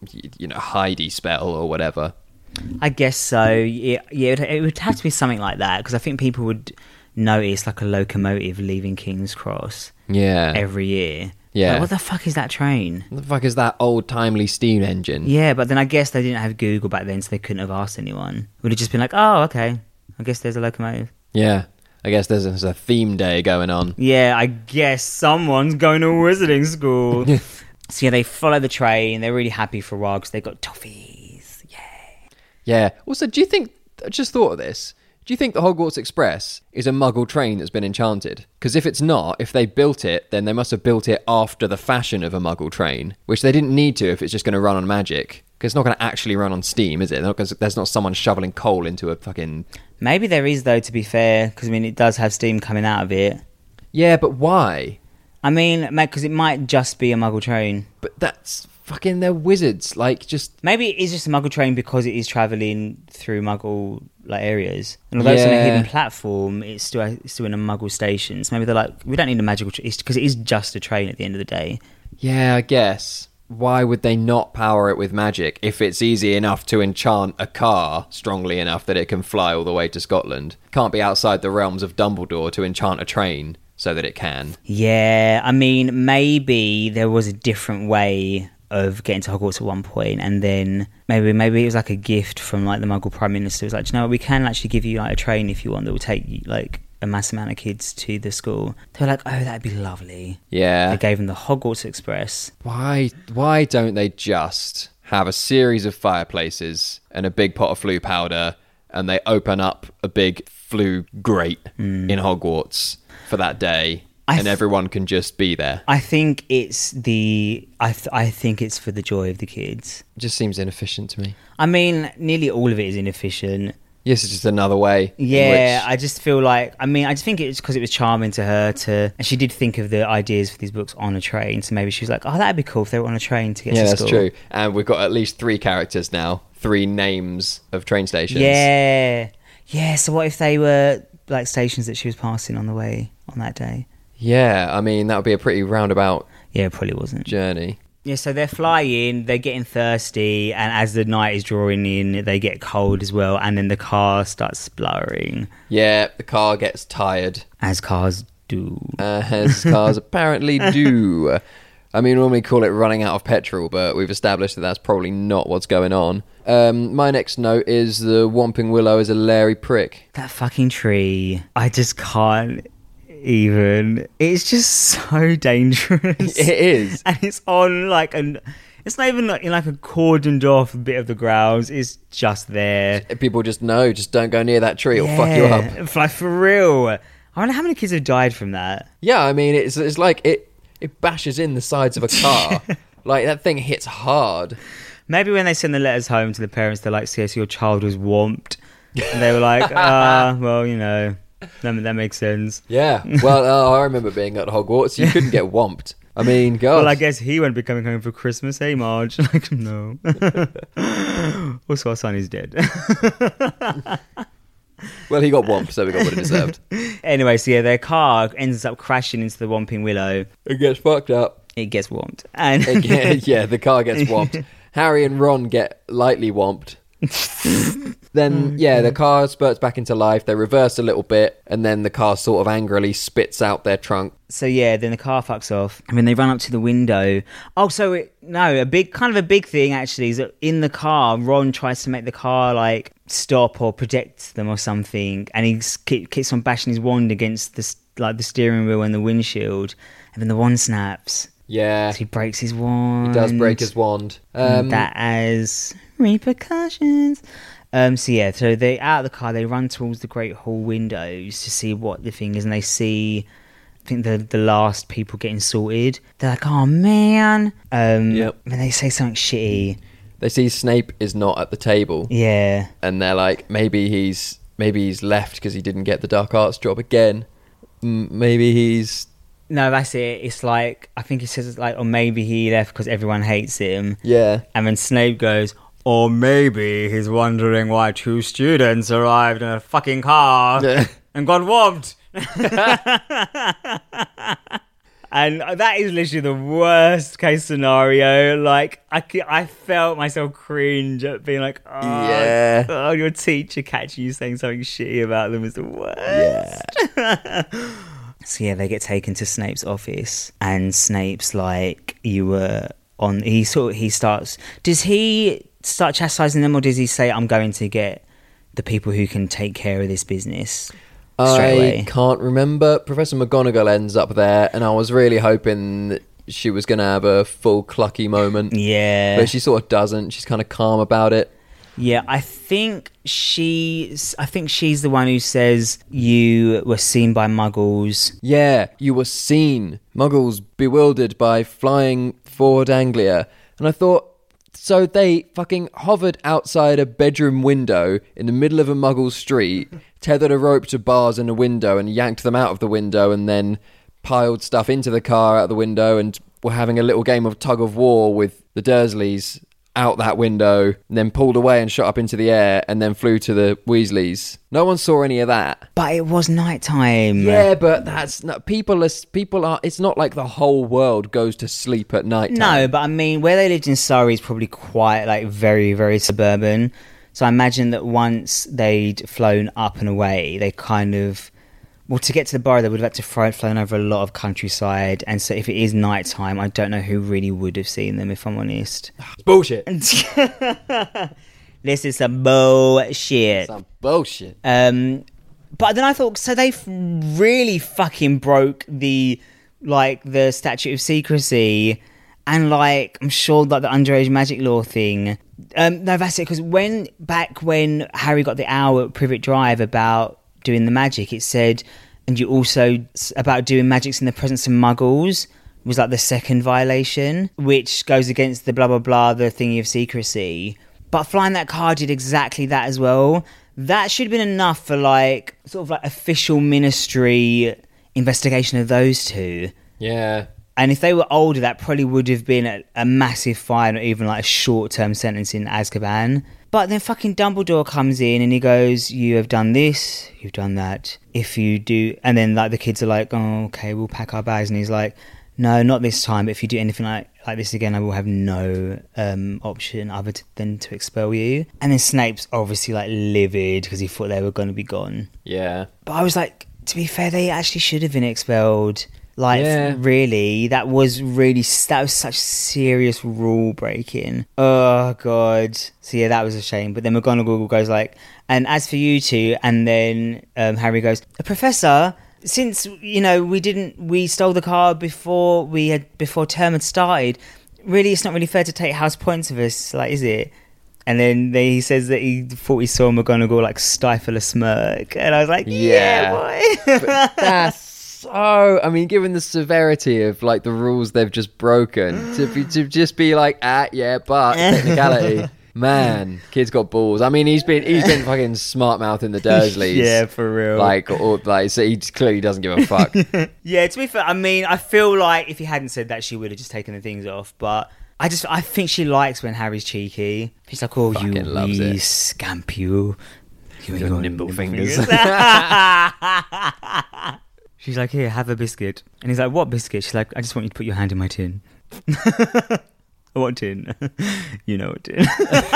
hidey spell or whatever. I guess so. Yeah, it would have to be something like that, because I think people would notice like a locomotive leaving King's Cross Yeah. every year. Yeah. Like, what the fuck is that train? What the fuck is that old timely steam engine? Yeah, but then I guess they didn't have Google back then, so they couldn't have asked anyone. It would have just been like, oh, okay, I guess there's a locomotive. Yeah. I guess there's a theme day going on. Yeah, I guess someone's going to wizarding school. So yeah, they follow the train. They're really happy for a while because they got toffees. Yeah. Yeah. Also, do you think, I just thought of this, do you think the Hogwarts Express is a muggle train that's been enchanted? Because if it's not, if they built it, then they must have built it after the fashion of a muggle train, which they didn't need to if it's just going to run on magic. Because it's not going to actually run on steam, is it? Because there's not someone shoveling coal into a fucking... Maybe there is, though, to be fair, because, I mean, it does have steam coming out of it. Yeah, but why? I mean, because it might just be a muggle train. But that's fucking, they're wizards. Like, just... Maybe it is just a muggle train because it is travelling through muggle like areas. And although it's on a Yeah. hidden platform, it's still in a muggle station. So maybe they're like, we don't need a magical train, because it is just a train at the end of the day. Yeah, I guess. Why would they not power it with magic if it's easy enough to enchant a car strongly enough that it can fly all the way to Scotland? Can't be outside the realms of Dumbledore to enchant a train so that it can. Yeah, I mean, maybe there was a different way of getting to Hogwarts at one point, and then maybe it was like a gift from like the Muggle Prime Minister. It was like, "Do you know what, we can actually give you like a train if you want that will take you like a mass amount of kids to the school." They were like, "Oh, that'd be lovely." Yeah. They gave them the Hogwarts Express. Why don't they just have a series of fireplaces and a big pot of flu powder, and they open up a big flu grate in Hogwarts for that day, and everyone can just be there? I think it's I think it's for the joy of the kids. It just seems inefficient to me. I mean, nearly all of it is inefficient. Yes, it's just another way. Yeah, in I just feel like, I mean, I just think it's because it was charming to her and she did think of the ideas for these books on a train, so maybe she was like, oh, that'd be cool if they were on a train to get yeah, to that's school. true. And we've got at least 3 characters now, 3 names of train stations. Yeah, so what if they were like stations that she was passing on the way on that day? Yeah, I mean, that would be a pretty roundabout Yeah, it probably wasn't. journey. Yeah, so they're flying, they're getting thirsty, and as the night is drawing in, they get cold as well, and then the car starts spluttering, Yeah, the car gets tired, as cars do. as cars apparently do. I mean, we normally call it running out of petrol, but we've established that that's probably not what's going on. My next note is the Whomping Willow is a Larry prick. That fucking tree, I just can't even. It's just so dangerous. It is. And it's on like it's not even like in like a cordoned off bit of the grounds. It's just there. People just know, just don't go near that tree, it'll fuck you up. Like, for real. I wonder how many kids have died from that. Yeah, I mean, it's like it bashes in the sides of a car. Like, that thing hits hard. Maybe when they send the letters home to the parents, they're like, "See, so your child was whomped," and they were like, well, you know, that makes sense. Yeah. Well, I remember being at Hogwarts. You couldn't get whomped. I mean, God. Well, I guess he won't be coming home for Christmas, hey, Marge? Like, no. Also, our son is dead. Well, he got whomped, so we got what he deserved. Anyway, so yeah, their car ends up crashing into the Whomping Willow. It gets fucked up. It gets whomped. And Yeah, the car gets whomped. Harry and Ron get lightly whomped. Then, yeah, the car spurts back into life. They reverse a little bit, and then the car sort of angrily spits out their trunk. so yeah, then the car fucks off. And then they run up to the window. Oh, so a big thing actually is that in the car, Ron tries to make the car like stop or protect them or something, and he keeps on bashing his wand against the steering wheel and the windshield, and then the wand snaps. Yeah, So he breaks his wand. he does break his wand. And that has repercussions. So they out of the car, they run towards the Great Hall windows to see what the thing is, and they see, I think, the last people getting sorted. They're like, oh man. Yep. And they say something shitty. They see Snape is not at the table. Yeah. And they're like, maybe he's left because he didn't get the dark arts job again. Maybe he's... No, that's it. It's like, I think he says, like, or maybe he left because everyone hates him. Yeah. And then Snape goes, or maybe he's wondering why 2 students arrived in a fucking car and got robbed. And that is literally the worst case scenario. Like, I felt myself cringe at being like, oh, your teacher catching you saying something shitty about them is the worst. Yeah. So yeah, they get taken to Snape's office, and Snape's like, you were on... He starts... Does he start chastising them, or does he say, I'm going to get the people who can take care of this business straight away? I can't remember. Professor McGonagall ends up there, and I was really hoping that she was going to have a full Clucky moment. Yeah. But she sort of doesn't. She's kind of calm about it. Yeah, I think she's the one who says you were seen by Muggles. Yeah, you were seen. Muggles bewildered by flying Ford Anglia. And I thought, so they fucking hovered outside a bedroom window in the middle of a Muggle street, tethered a rope to bars in a window and yanked them out of the window, and then piled stuff into the car out the window, and were having a little game of tug of war with the Dursleys out that window, and then pulled away and shot up into the air, and then flew to the Weasleys. No one saw any of that. But it was nighttime. Yeah, but that's not... People are... It's not like the whole world goes to sleep at night. No, but I mean, where they lived in Surrey is probably quite, like, very, very suburban. So I imagine that once they'd flown up and away, they kind of... Well, to get to the borough, they would have had to flown over a lot of countryside. And so if it is nighttime, I don't know who really would have seen them, if I'm honest. It's bullshit. This is some bullshit. Some bullshit. But then I thought, so they really fucking broke the statute of secrecy, and like, I'm sure that the underage magic law thing. No, that's it. Because when Harry got the hour at Privet Drive about doing the magic, it said, and you also about doing magics in the presence of Muggles was like the second violation, which goes against the blah blah blah, the thingy of secrecy. But flying that car did exactly that as well. That should have been enough for like sort of like official ministry investigation of those two. Yeah. And if they were older, that probably would have been a massive fine, or even like a short-term sentence in Azkaban. But then fucking Dumbledore comes in and he goes, you have done this, you've done that. If you do... And then like the kids are like, oh, okay, we'll pack our bags. And he's like, no, not this time. But if you do anything like this again, I will have no option other than to expel you. And then Snape's obviously like livid because he thought they were going to be gone. Yeah. But I was like, to be fair, they actually should have been expelled. Like, really, that was such serious rule breaking. Oh, God. So, yeah, that was a shame. But then McGonagall goes like, and as for you two, and then Harry goes, Professor, since, you know, we stole the car before term had started, really, it's not really fair to take house points of us, like, is it? And then he says that he thought he saw McGonagall, like, stifle a smirk. And I was like, yeah boy. But that's... So, I mean, given the severity of like the rules they've just broken, to just be like, but technicality, man, kid's got balls. I mean, he's been fucking smart mouthing the Dursleys. Yeah, for real. So he just clearly doesn't give a fuck. Yeah, to be fair, I mean, I feel like if he hadn't said that, she would have just taken the things off. But I think she likes when Harry's cheeky. She's like, oh, fucking you wee scamp, you. Your nimble fingers. She's like, here, have a biscuit. And he's like, what biscuit? She's like, I just want you to put your hand in my tin. What tin? You know what tin.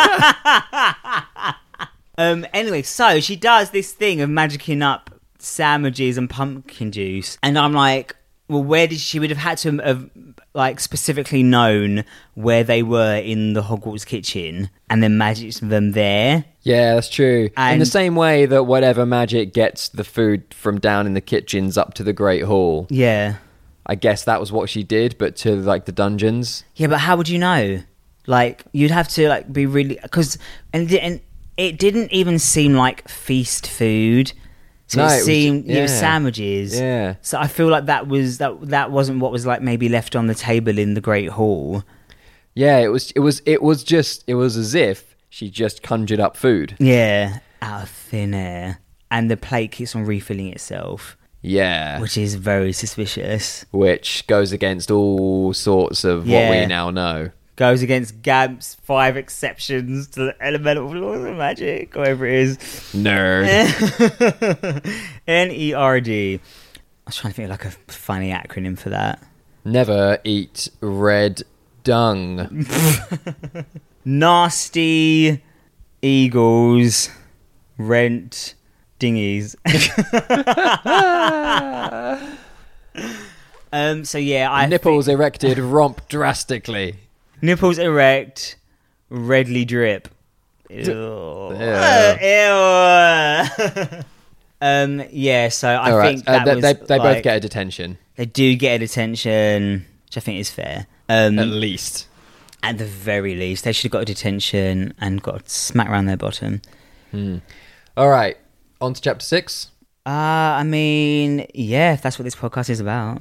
Anyway, so she does this thing of magicking up sandwiches and pumpkin juice. And I'm like, well, she would have had to have like specifically known where they were in the Hogwarts kitchen and then magicked them there. Yeah, that's true. In the same way that whatever magic gets the food from down in the kitchens up to the Great Hall. Yeah. I guess that was what she did, but to like the dungeons. Yeah, but how would you know? Like, you'd have to like be really... And it didn't even seem like feast food. So No, it was sandwiches. Yeah. So I feel like that wasn't what was like maybe left on the table in the Great Hall. Yeah, it was as if she just conjured up food. Yeah, out of thin air. And the plate keeps on refilling itself. Yeah. Which is very suspicious. Which goes against all sorts of what we now know. Goes against Gamp's 5 exceptions to the elemental laws of magic, whatever it is. Nerd. NERD. I was trying to think of like a funny acronym for that. Never eat red dung. Nasty eagles rent dinghies. So yeah, Nipples erected romp drastically. Nipples erect, redly drip. Ew. Ew. Yeah, so I All think right. that was they like, both get a detention. They do get a detention, which I think is fair. At least. At the very least. They should have got a detention and got a smack around their bottom. All right. On to chapter 6. I mean, yeah, if that's what this podcast is about.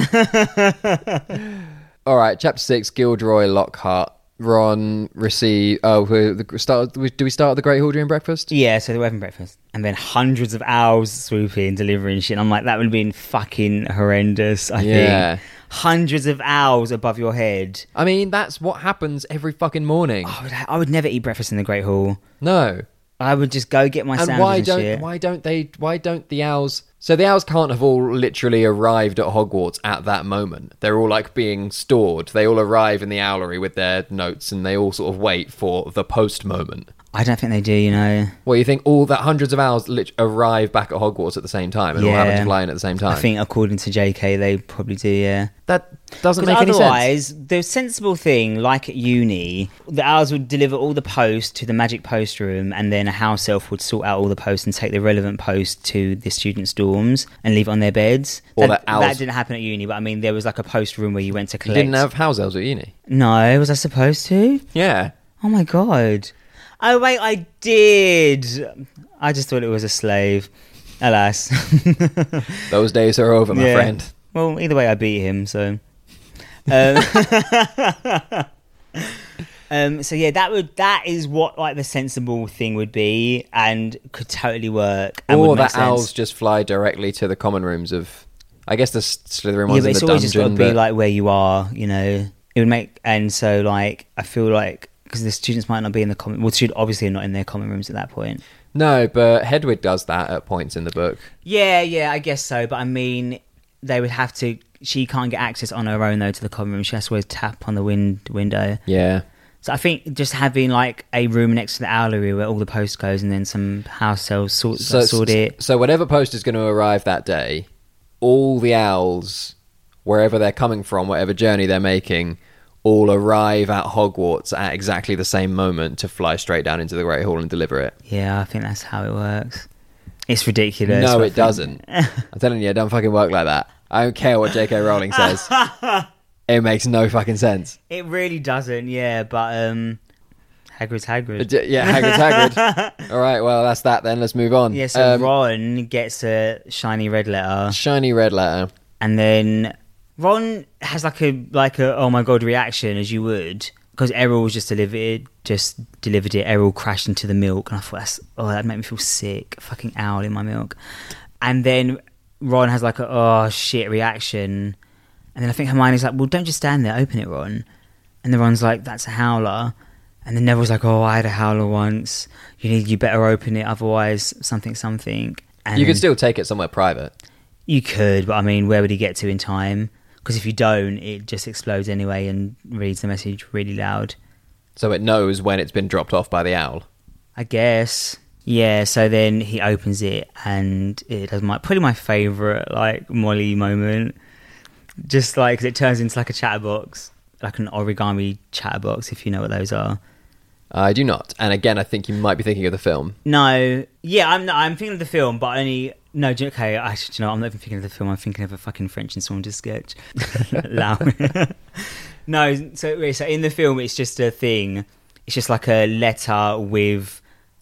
All right, chapter 6, Gilderoy Lockhart. Ron receive... do we start at the Great Hall during breakfast? Yeah, so they're having breakfast. And then hundreds of owls swoop in, delivering shit. And I'm like, that would have been fucking horrendous, I think. Hundreds of owls above your head. I mean, that's what happens every fucking morning. I would never eat breakfast in the Great Hall. No. I would just go get my sandwich and shit. Why don't the owls... So the owls can't have all literally arrived at Hogwarts at that moment. They're all like being stored. They all arrive in the owlery with their notes and they all sort of wait for the post moment. I don't think they do, you know. Well, you think all that hundreds of owls arrive back at Hogwarts at the same time and all happen to fly in at the same time? I think according to JK, they probably do, yeah. That doesn't make any sense. Otherwise, the sensible thing, like at uni, the owls would deliver all the post to the magic post room and then a house elf would sort out all the posts and take the relevant post to the students' dorms and leave it on their beds. That didn't happen at uni, but I mean, there was like a post room where you went to collect. You didn't have house elves at uni? No, was I supposed to? Yeah. Oh my god. Oh wait, I did. I just thought it was a slave. Alas. Those days are over, my friend. Well, either way, I beat him, so... so yeah, that is what like the sensible thing would be and could totally work. Or that owls just fly directly to the common rooms of... I guess the Slytherin ones in the dungeon. Yeah, but it's always just got to be like where you are, you know. It would make... And so like, I feel like... Because the students might not be in the common... Well, obviously not in their common rooms at that point. No, but Hedwig does that at points in the book. Yeah, I guess so. But I mean, they would have to... She can't get access on her own, though, to the common room. She has to always tap on the window. Yeah. So I think just having, like, a room next to the owlery where all the post goes and then some house elves sort it. So whatever post is going to arrive that day, all the owls, wherever they're coming from, whatever journey they're making... all arrive at Hogwarts at exactly the same moment to fly straight down into the Great Hall and deliver it. Yeah, I think that's how it works. It's ridiculous. No, it doesn't. I'm telling you, it don't fucking work like that. I don't care what J.K. Rowling says. It makes no fucking sense. It really doesn't, yeah, but Hagrid's Hagrid. Hagrid's Hagrid. All right, well, that's that then. Let's move on. Yeah, so Ron gets a shiny red letter. Shiny red letter. And then... Ron has like a oh my god reaction as you would because Errol just delivered it. Errol crashed into the milk and I thought that made me feel sick. A fucking owl in my milk. And then Ron has like a oh shit reaction. And then I think Hermione's like, well, don't just stand there, open it, Ron. And then Ron's like, that's a howler. And then Neville's like, oh, I had a howler once. You better open it, otherwise something. And you could still take it somewhere private. You could, but I mean, where would he get to in time? Because if you don't, it just explodes anyway and reads the message really loud. So it knows when it's been dropped off by the owl? I guess. Yeah, so then he opens it and it does probably my favourite, like, Molly moment. Just like, 'cause it turns into like a chatterbox. Like an origami chatterbox, if you know what those are. I do not. And again, I think you might be thinking of the film. No. Yeah, I'm thinking of the film, but only... No, okay, I'm not even thinking of the film. I'm thinking of a fucking French and Saunders sketch. No, so in the film, it's just a thing. It's just like a letter with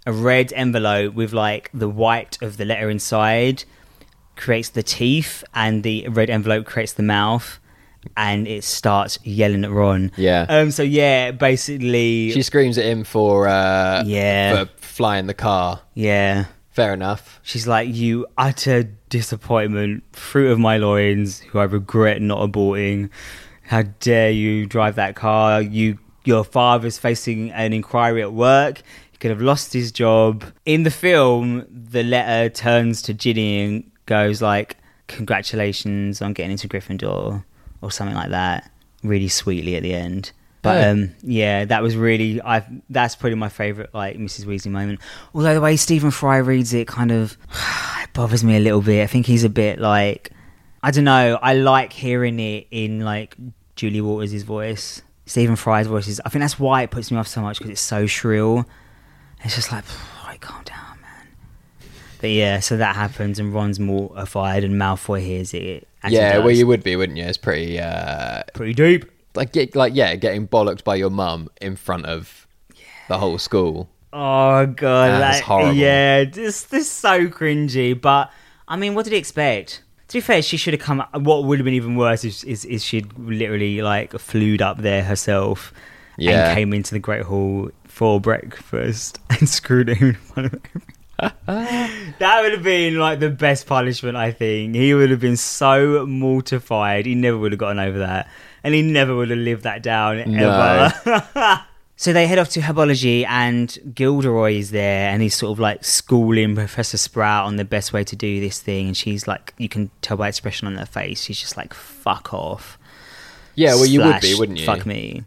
a red envelope with like the white of the letter inside creates the teeth, and the red envelope creates the mouth, and it starts yelling at Ron. Yeah. So yeah, basically She screams at him for flying the car. Yeah. Fair enough. She's like, "You utter disappointment, fruit of my loins, who I regret not aborting. How dare you drive that car? Your father's facing an inquiry at work. He could have lost his job." In the film, the letter turns to Ginny and goes like, "Congratulations on getting into Gryffindor," or something like that, really sweetly at the end. But yeah, that was really that's probably my favourite like Mrs. Weasley moment. Although the way Stephen Fry reads it kind of it bothers me a little bit. I think he's a bit like, I don't know, I like hearing it in like Julie Walters' voice. Stephen Fry's voice is, I think that's why it puts me off so much, because it's so shrill. It's just like, calm down, man. But yeah, so that happens, and Ron's mortified, and Malfoy hears it. Yeah, well, you would be, wouldn't you? It's pretty deep. getting bollocked by your mum in front of the whole school. Oh god, That's horrible. Yeah, this is so cringy. But I mean, what did he expect? To be fair, she should have come. What would have been even worse is she'd literally like flued up there herself, and came into the Great Hall for breakfast and screwed him in front of everyone. That would have been like the best punishment, I think. He would have been so mortified. He never would have gotten over that, and he never would have lived that down ever. So they head off to Herbology, and Gilderoy is there, and he's sort of like schooling Professor Sprout on the best way to do this thing, and she's like, you can tell by expression on her face, she's just like, fuck off. Yeah, well, you would be, wouldn't you? Fuck me.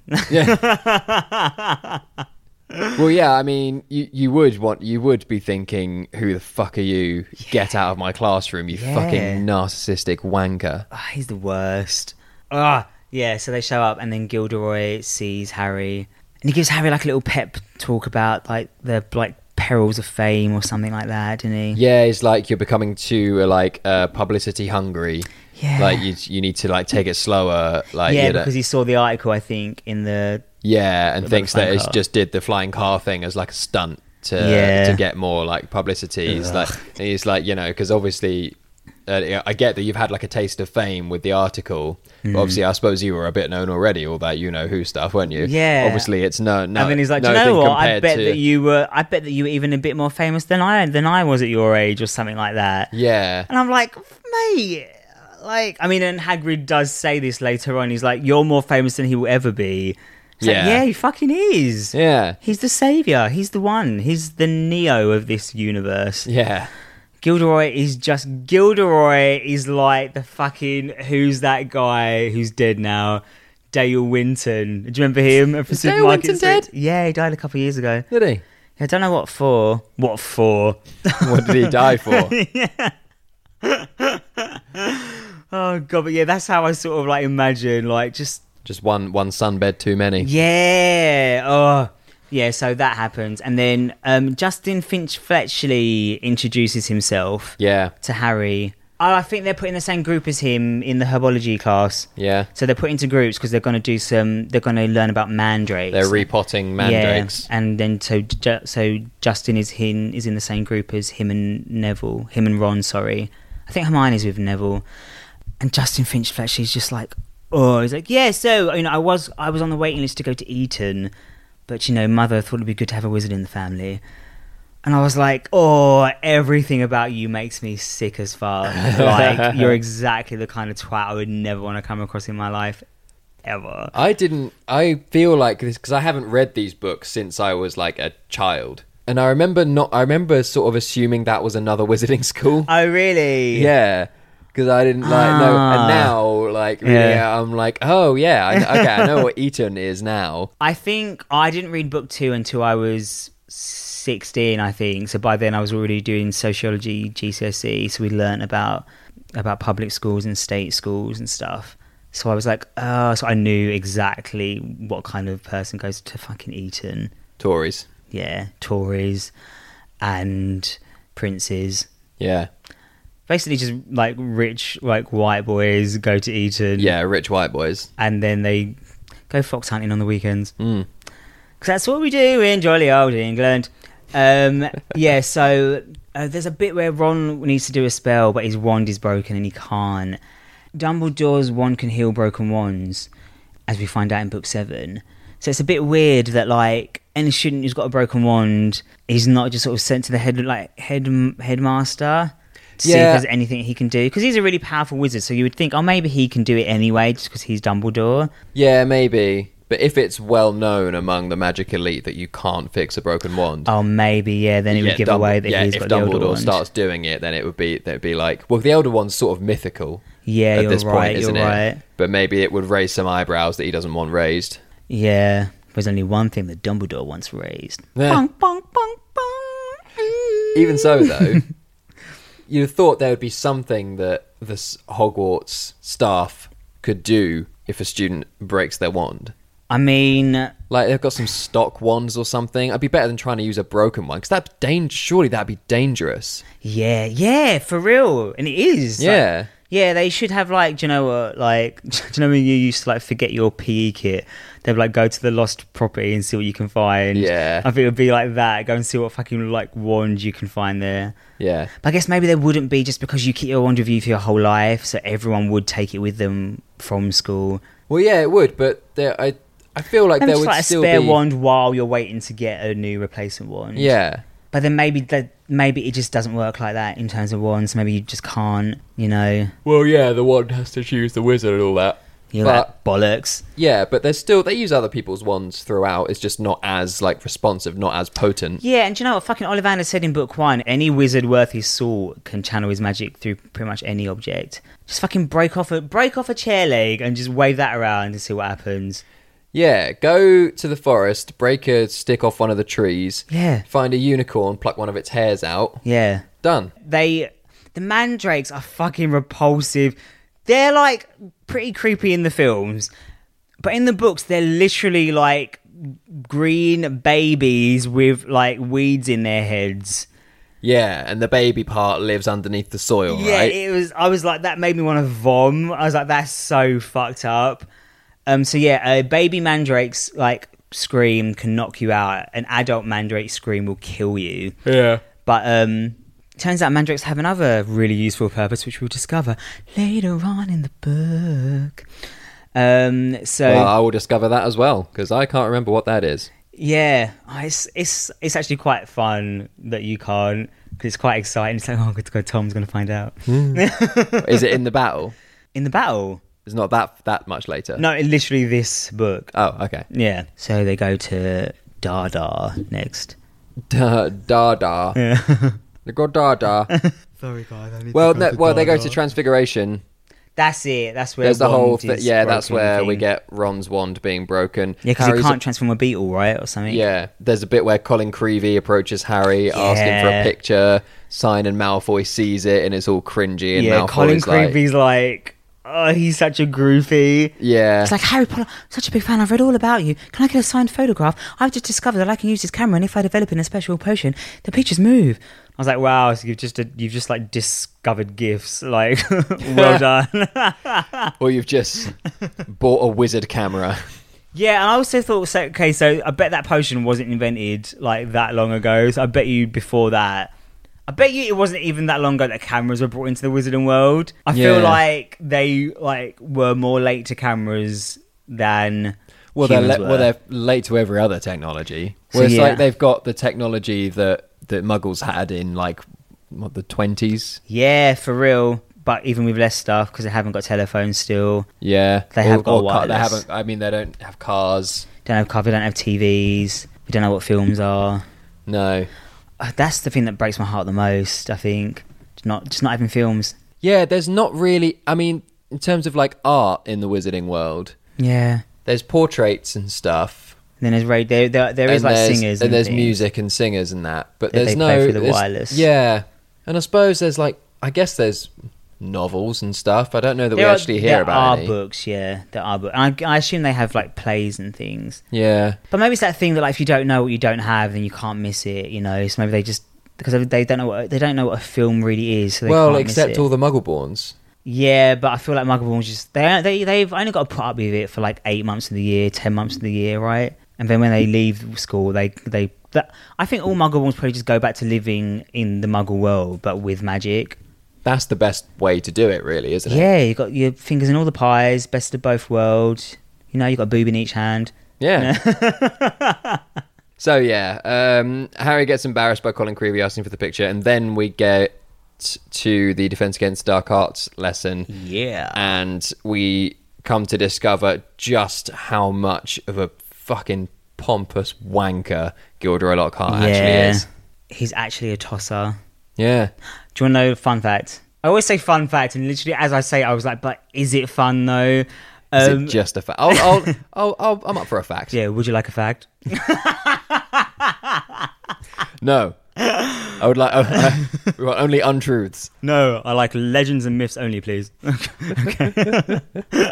Yeah. Well, yeah, I mean, you would be thinking, who the fuck are you? Get out of my classroom, you fucking narcissistic wanker. Oh, he's the worst. Yeah, so they show up, and then Gilderoy sees Harry, and he gives Harry like a little pep talk about like the like perils of fame or something like that, didn't he? Yeah, it's like you're becoming too publicity hungry. Yeah, like you need to like take it slower. Like because he saw the article, I think, in the and thinks that it just did the flying car thing as like a stunt to get more like publicity. He's like because obviously. I get that you've had like a taste of fame with the article, but obviously I suppose you were a bit known already, all that who stuff, weren't you? Yeah. Obviously it's no. And then he's like, do you know what? I bet that you were even a bit more famous than I was at your age, or something like that. Yeah. And I'm like, mate, like, I mean, and Hagrid does say this later on. He's like, you're more famous than he will ever be. Like, yeah, he fucking is. Yeah. He's the savior. He's the one. He's the Neo of this universe. Yeah. Gilderoy is like the fucking, who's that guy who's dead now? Dale Winton. Do you remember him? Is Dale Winton dead? Yeah, he died a couple of years ago. Did he? I don't know what for. What for? What did he die for? Yeah. Oh god, but yeah, that's how I sort of like imagine, like just one sunbed too many. Yeah. Oh. Yeah, so that happens. And then Justin Finch-Fletchley introduces himself to Harry. Oh, I think they're put in the same group as him in the herbology class. Yeah. So they're put into groups because they're going to learn about mandrakes. They're repotting mandrakes. Yeah. And then so Justin is in the same group as him and Ron, sorry. I think Hermione's with Neville. And Justin Finch-Fletchley's just like, he's like, yeah, so, I was on the waiting list to go to Eton. But, Mother thought it'd be good to have a wizard in the family. And I was like, everything about you makes me sick as fuck. Like, you're exactly the kind of twat I would never want to come across in my life, ever. I feel like this, because I haven't read these books since I was, like, a child. And I remember sort of assuming that was another wizarding school. Oh, really? Yeah. Because I didn't know, and now I'm like, I know what Eton is now. I think I didn't read book 2 until I was 16, I think. So by then I was already doing sociology GCSE, so we learnt about public schools and state schools and stuff. So I was like, so I knew exactly what kind of person goes to fucking Eton. Tories. Yeah, Tories and princes. Yeah. Basically just like rich like white boys go to Eton. Yeah, rich white boys. And then they go fox hunting on the weekends. Because that's what we do in jolly old England. Yeah, so there's a bit where Ron needs to do a spell, but his wand is broken and he can't. Dumbledore's wand can heal broken wands, as we find out in book 7. So it's a bit weird that, like, any student who's got a broken wand is not just sort of sent to the headmaster to see if there's anything he can do. Because he's a really powerful wizard, so you would think, oh, maybe he can do it anyway, just because he's Dumbledore. Yeah, maybe. But if it's well known among the magic elite that you can't fix a broken wand, Oh, maybe, yeah, then it would give away that he's got the Elder if Dumbledore Wand. starts doing it, then they'd be like, well, the Elder Wand's sort of mythical. Yeah, at you're this right, point, isn't you're it? right. But maybe it would raise some eyebrows that he doesn't want raised. Yeah, there's only one thing that Dumbledore wants raised. Yeah. Bong, bong, bong, bong. Even so, though, you'd have thought there would be something that the Hogwarts staff could do if a student breaks their wand. I mean, Like, they've got some stock wands or something. It'd be better than trying to use a broken one, because surely that'd be dangerous. yeah, for real. And it is. Yeah. Like, yeah, they should have, like, do you know what, like, do you know when you used to, like, forget your PE kit? They'd, like, go to the lost property and see what you can find. Yeah. I think it would be like that. Go and see what fucking, like, wand you can find there. Yeah. But I guess maybe there wouldn't be just because you keep your wand with you for your whole life, so everyone would take it with them from school. Well, yeah, it would, but I feel like Maybe there just would like a still spare be... wand while you're waiting to get a new replacement wand. Yeah. But then maybe it just doesn't work like that in terms of wands. Maybe you just can't, you know. Well, yeah, the wand has to choose the wizard and all that. You're like, bollocks. Yeah, but there's still... They use other people's wands throughout. It's just not as, like, responsive, not as potent. Yeah, and do you know what fucking Ollivander said in book 1? Any wizard worth his salt can channel his magic through pretty much any object. Just fucking break off a chair leg and just wave that around and see what happens. Yeah, go to the forest, break a stick off one of the trees, Yeah. find a unicorn, pluck one of its hairs out. Yeah. Done. The mandrakes are fucking repulsive. They're, like, pretty creepy in the films. But in the books, they're literally, like, green babies with, like, weeds in their heads. Yeah, and the baby part lives underneath the soil, right? I was like, that made me want to vom. I was like, that's so fucked up. So yeah, a baby mandrake's like scream can knock you out. An adult mandrake scream will kill you. Yeah. But turns out mandrakes have another really useful purpose, which we'll discover later on in the book. Well, I will discover that as well, because I can't remember what that is. Yeah, it's actually quite fun that you can't, because it's quite exciting. It's like, oh, good to go, Tom's going to find out. Is it in the battle? In the battle? It's not that much later. No, literally this book. Oh, okay. Yeah. So they go to Dada next. Dada. Yeah. They go Dada. Sorry, guys. I need Well, they go to Transfiguration. That's it. That's where There's the whole wand is yeah, that's broken where thing. we get Ron's wand being broken. Yeah, because he Harry's can't transform a beetle, right, or something. Yeah, there's a bit where Colin Creevey approaches Harry, asking for a picture, Simon Malfoy sees it, and it's all cringy, and yeah. Malfoy's Colin like... Creevey's like, oh, he's such a groupie. Yeah. It's like, Harry Potter, such a big fan. I've read all about you. Can I get a signed photograph? I've just discovered that I can use this camera, and if I develop in a special potion, the pictures move. I was like, wow, so you've just like discovered gifts. Like, well done. Or you've just bought a wizard camera. Yeah, and I also thought, so I bet that potion wasn't invented like that long ago. So I bet you before that, I bet you it wasn't even that long ago that cameras were brought into the wizarding world. I feel like they were more late to cameras than humans were. They're late to every other technology. So, Well, it's yeah. like they've got the technology that Muggles had in like the 20s. Yeah, for real. But even with less stuff, because they haven't got telephones still. Yeah, They have got wireless. They haven't. I mean, they don't have cars. Don't have cars. We don't have TVs. We don't know what films are. No. That's the thing that breaks my heart the most. I think just not having films. Yeah, there's not really. I mean, in terms of like art in the wizarding world, Yeah. there's portraits and stuff. And then there's there is like singers and there's things. music and singers and that, but That there's they no play through the there's- wireless. Yeah, and I suppose there's like I guess there's novels and stuff. I don't know that we actually hear about any. There are books, yeah. There are books. And I assume they have like plays and things. Yeah, But maybe it's that thing that like if you don't know what you don't have, then you can't miss it. You know, so maybe they just because they don't know what a film really is. So they well, can't miss except it. all the Muggleborns. Yeah, but I feel like Muggleborns just they've only got to put up with it for like 8 months of the year, 10 months of the year, right? And then when they leave school, they I think all Muggleborns probably just go back to living in the Muggle world, but with magic. That's the best way to do it, really, isn't it? Yeah, you got your fingers in all the pies, best of both worlds. You know, you got a boob in each hand. Yeah. So yeah, Harry gets embarrassed by Colin Creevey asking for the picture, and then we get to the Defense Against Dark Arts lesson. Yeah. And we come to discover just how much of a fucking pompous wanker Gilderoy Lockhart actually is. He's actually a tosser. Yeah. Do you want to know a fun fact? I always say fun fact, and literally as I say it, I was like, but is it fun though? Is it just a fact? I'm up for a fact. Yeah, would you like a fact? No. I would like... we want only untruths. No, I like legends and myths only, please. Okay.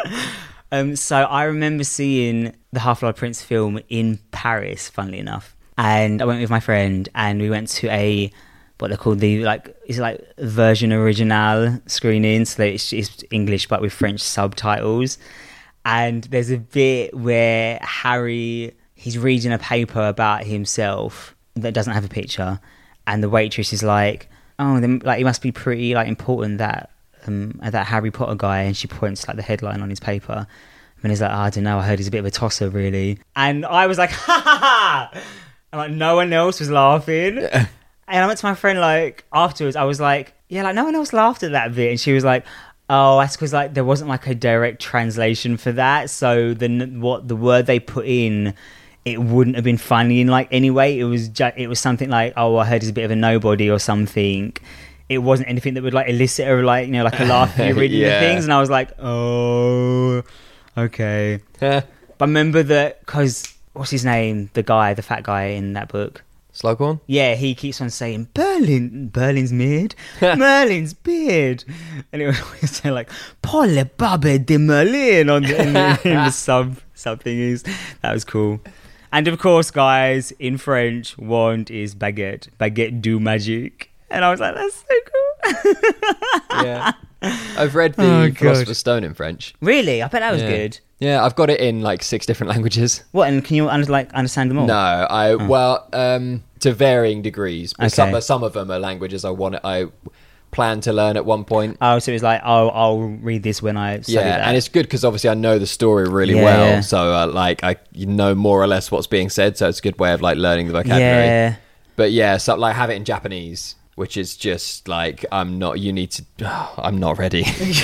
So I remember seeing the Half-Blood Prince film in Paris, funnily enough. And I went with my friend, and we went to a... what they're called, is it like version original screening, so it's English but with French subtitles. And there's a bit where Harry, he's reading a paper about himself that doesn't have a picture, and the waitress is like, oh, then, like, it must be pretty like important that Harry Potter guy, and she points like the headline on his paper, and he's like, oh, I don't know, I heard he's a bit of a tosser, really. And I was like, ha ha ha, and like no one else was laughing. And I went to my friend, like, afterwards, I was like, yeah, like, no one else laughed at that bit. And she was like, oh, that's because, like, there wasn't, like, a direct translation for that. So what the word they put in, it wouldn't have been funny in, like, anyway. It was something like, oh, I heard he's a bit of a nobody or something. It wasn't anything that would, like, elicit or, like, you know, like a laugh if you're reading the things. And I was like, oh, okay. But I remember that, because, what's his name? The fat guy in that book. Slughorn? Yeah, he keeps on saying Berlin's beard, Merlin's beard, and it was always saying like Paul Babbe de Merlin in the sub thingies. That was cool. And of course, guys, in French, wand is baguette du magique, and I was like, that's so cool. Yeah, I've read the Philosopher's Stone in French. Really? I bet that was good. Yeah, I've got it in like 6 different languages. What? And can you understand them all? No, to varying degrees. But some of them are languages I plan to learn at one point. Oh, so it's like, I'll read this when I study that. And it's good because obviously I know the story really well. So I know more or less what's being said. So it's a good way of like learning the vocabulary. Yeah. But yeah, so like have it in Japanese, which is just like I'm not ready.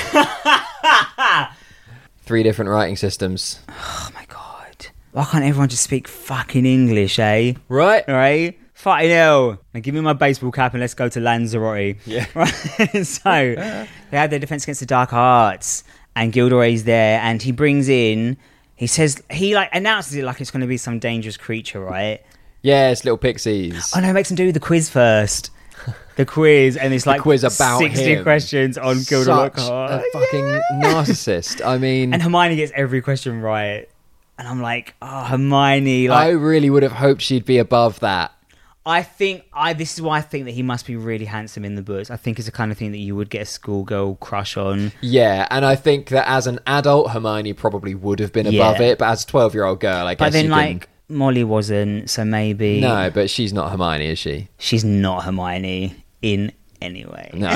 3 different writing systems. Oh my god. Why can't everyone just speak fucking English, eh? Right? Fucking hell. Now give me my baseball cap and let's go to Lanzarote. Yeah. Right? So, they had their Defense Against the Dark Arts, and Gilderoy's there, and he brings in, he announces it like it's going to be some dangerous creature, right? Yeah, it's little pixies. Oh no, makes him do the quiz first. The quiz, and it's like quiz about 60 him. questions on Gilderoy Lockhart. A fucking narcissist. I mean, and Hermione gets every question right, and I'm like, oh, Hermione. Like, I really would have hoped she'd be above that. This is why I think that he must be really handsome in the books. I think it's the kind of thing that you would get a schoolgirl crush on. Yeah, and I think that as an adult, Hermione probably would have been above it, but as a 12-year-old girl, I guess. But then, Molly wasn't, so maybe. No, but she's not Hermione, is she? She's not Hermione in any way. No.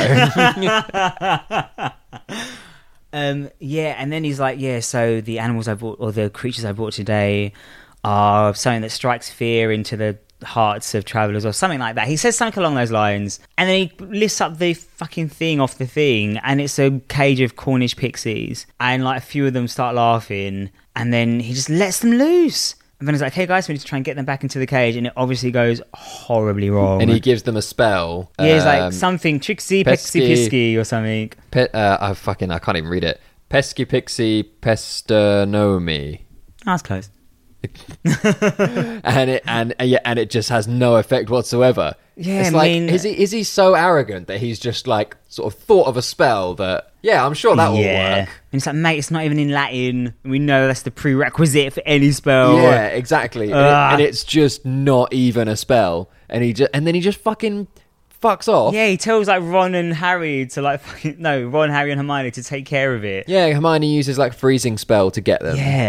Yeah, and then he's like, yeah, so the animals I bought, or the creatures I bought today, are something that strikes fear into the hearts of travelers, or something like that. He says something along those lines, and then he lifts up the fucking thing off the thing, and it's a cage of Cornish pixies, and like a few of them start laughing, and then he just lets them loose. And then he's like, hey guys, we need to try and get them back into the cage. And it obviously goes horribly wrong. And he gives them a spell. Yeah, it's like something, Trixie, Pexy, Pisky or something. I can't even read it. Pesky Pixie Pesternomi. Oh, that's close. and it just has no effect whatsoever. Yeah, it's like, is he so arrogant that he's just like sort of thought of a spell that, yeah, I'm sure that will work. And it's like, mate, it's not even in Latin. We know that's the prerequisite for any spell. Yeah, exactly. And it's just not even a spell. And then he just fucking fucks off. Yeah, he tells like Ron and Harry to like Ron, Harry and Hermione to take care of it. Yeah, Hermione uses like freezing spell to get them. Yeah.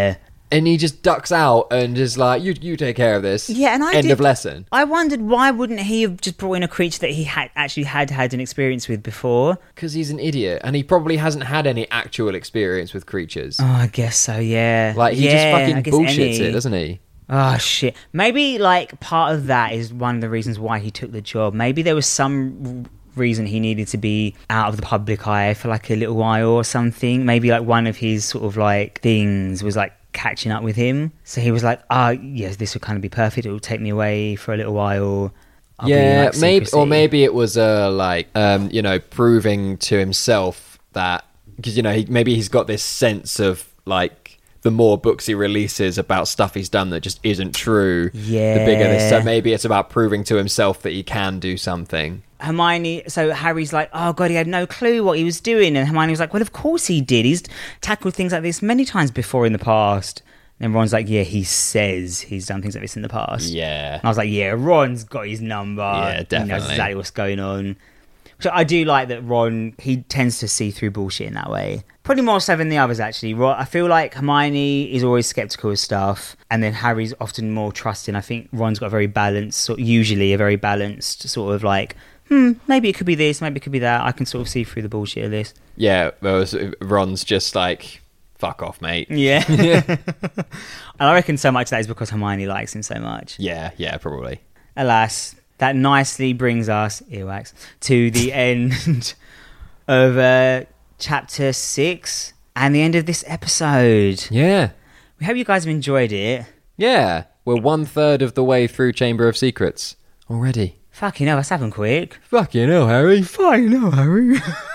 And he just ducks out and just like, you take care of this. Yeah, and End of lesson. I wondered why wouldn't he have just brought in a creature that he had had an experience with before? Because he's an idiot, and he probably hasn't had any actual experience with creatures. Oh, I guess so, yeah. Like, he just I fucking guess bullshits it, doesn't he? Oh, shit. Maybe, like, part of that is one of the reasons why he took the job. Maybe there was some reason he needed to be out of the public eye for, like, a little while or something. Maybe, like, one of his sort of, like, things was, like, catching up with him. So he was like, yes, this would kind of be perfect. It will take me away for a little while. I'll be in, like, maybe it was, proving to himself that... Because, maybe he's got this sense of, like... the more books he releases about stuff he's done that just isn't true, the bigger this. So maybe it's about proving to himself that he can do something. So Harry's like, oh God, he had no clue what he was doing. And Hermione was like, well, of course he did. He's tackled things like this many times before in the past. And everyone's like, yeah, he says he's done things like this in the past. Yeah. And I was like, yeah, Ron's got his number. Yeah, definitely. He knows exactly what's going on. So I do like that Ron, he tends to see through bullshit in that way. Probably more so than the others, actually. I feel like Hermione is always sceptical of stuff, and then Harry's often more trusting. I think Ron's got usually a very balanced sort of like, maybe it could be this, maybe it could be that. I can sort of see through the bullshit of this. Yeah, whereas Ron's just like, fuck off, mate. Yeah. And I reckon so much of that is because Hermione likes him so much. Yeah, probably. Alas, that nicely brings us, earwax, to the end of chapter 6 and the end of this episode. Yeah. We hope you guys have enjoyed it. Yeah. We're 1/3 of the way through Chamber of Secrets already. Fucking hell, that's happened quick. Fucking hell, Harry. Fucking hell, Harry.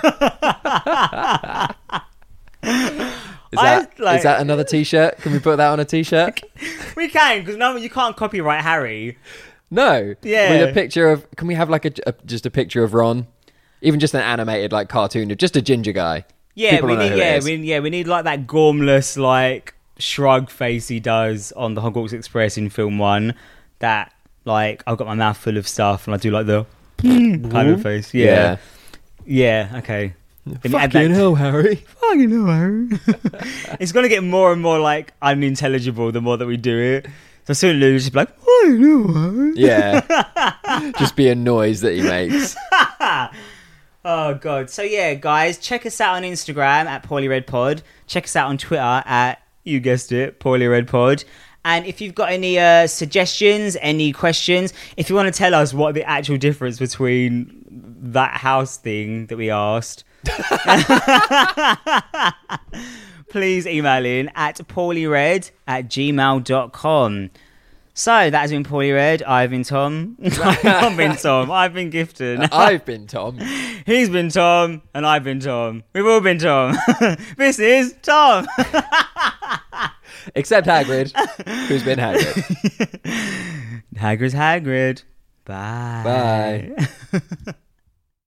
Is that another t-shirt? Can we put that on a t-shirt? We can, because you can't copyright Harry. No. Yeah. With a picture of... Can we have like just a picture of Ron? Even just an animated like cartoon of just a ginger guy. Yeah, we need like that gormless like shrug face he does on the Hogwarts Express in film 1. That like I've got my mouth full of stuff and I do like the kind of face. Yeah. Yeah, okay. Fucking hell, Harry. Fucking hell, Harry. It's going to get more and more like unintelligible the more that we do it. So soon Lou's just be like, fucking hell, Harry. Yeah. Just be a noise that he makes. Oh, God. So, yeah, guys, check us out on Instagram at PoorlyRedPod. Check us out on Twitter at, you guessed it, PoorlyRedPod. And if you've got any suggestions, any questions, if you want to tell us what the actual difference between that house thing that we asked, please email in at poorlyred@gmail.com. So, that has been Poorly Red. I've been Tom. I've not been Tom. I've been Gifton. I've been Tom. He's been Tom. And I've been Tom. We've all been Tom. This is Tom. Except Hagrid, who's been Hagrid. Hagrid's Hagrid. Bye. Bye.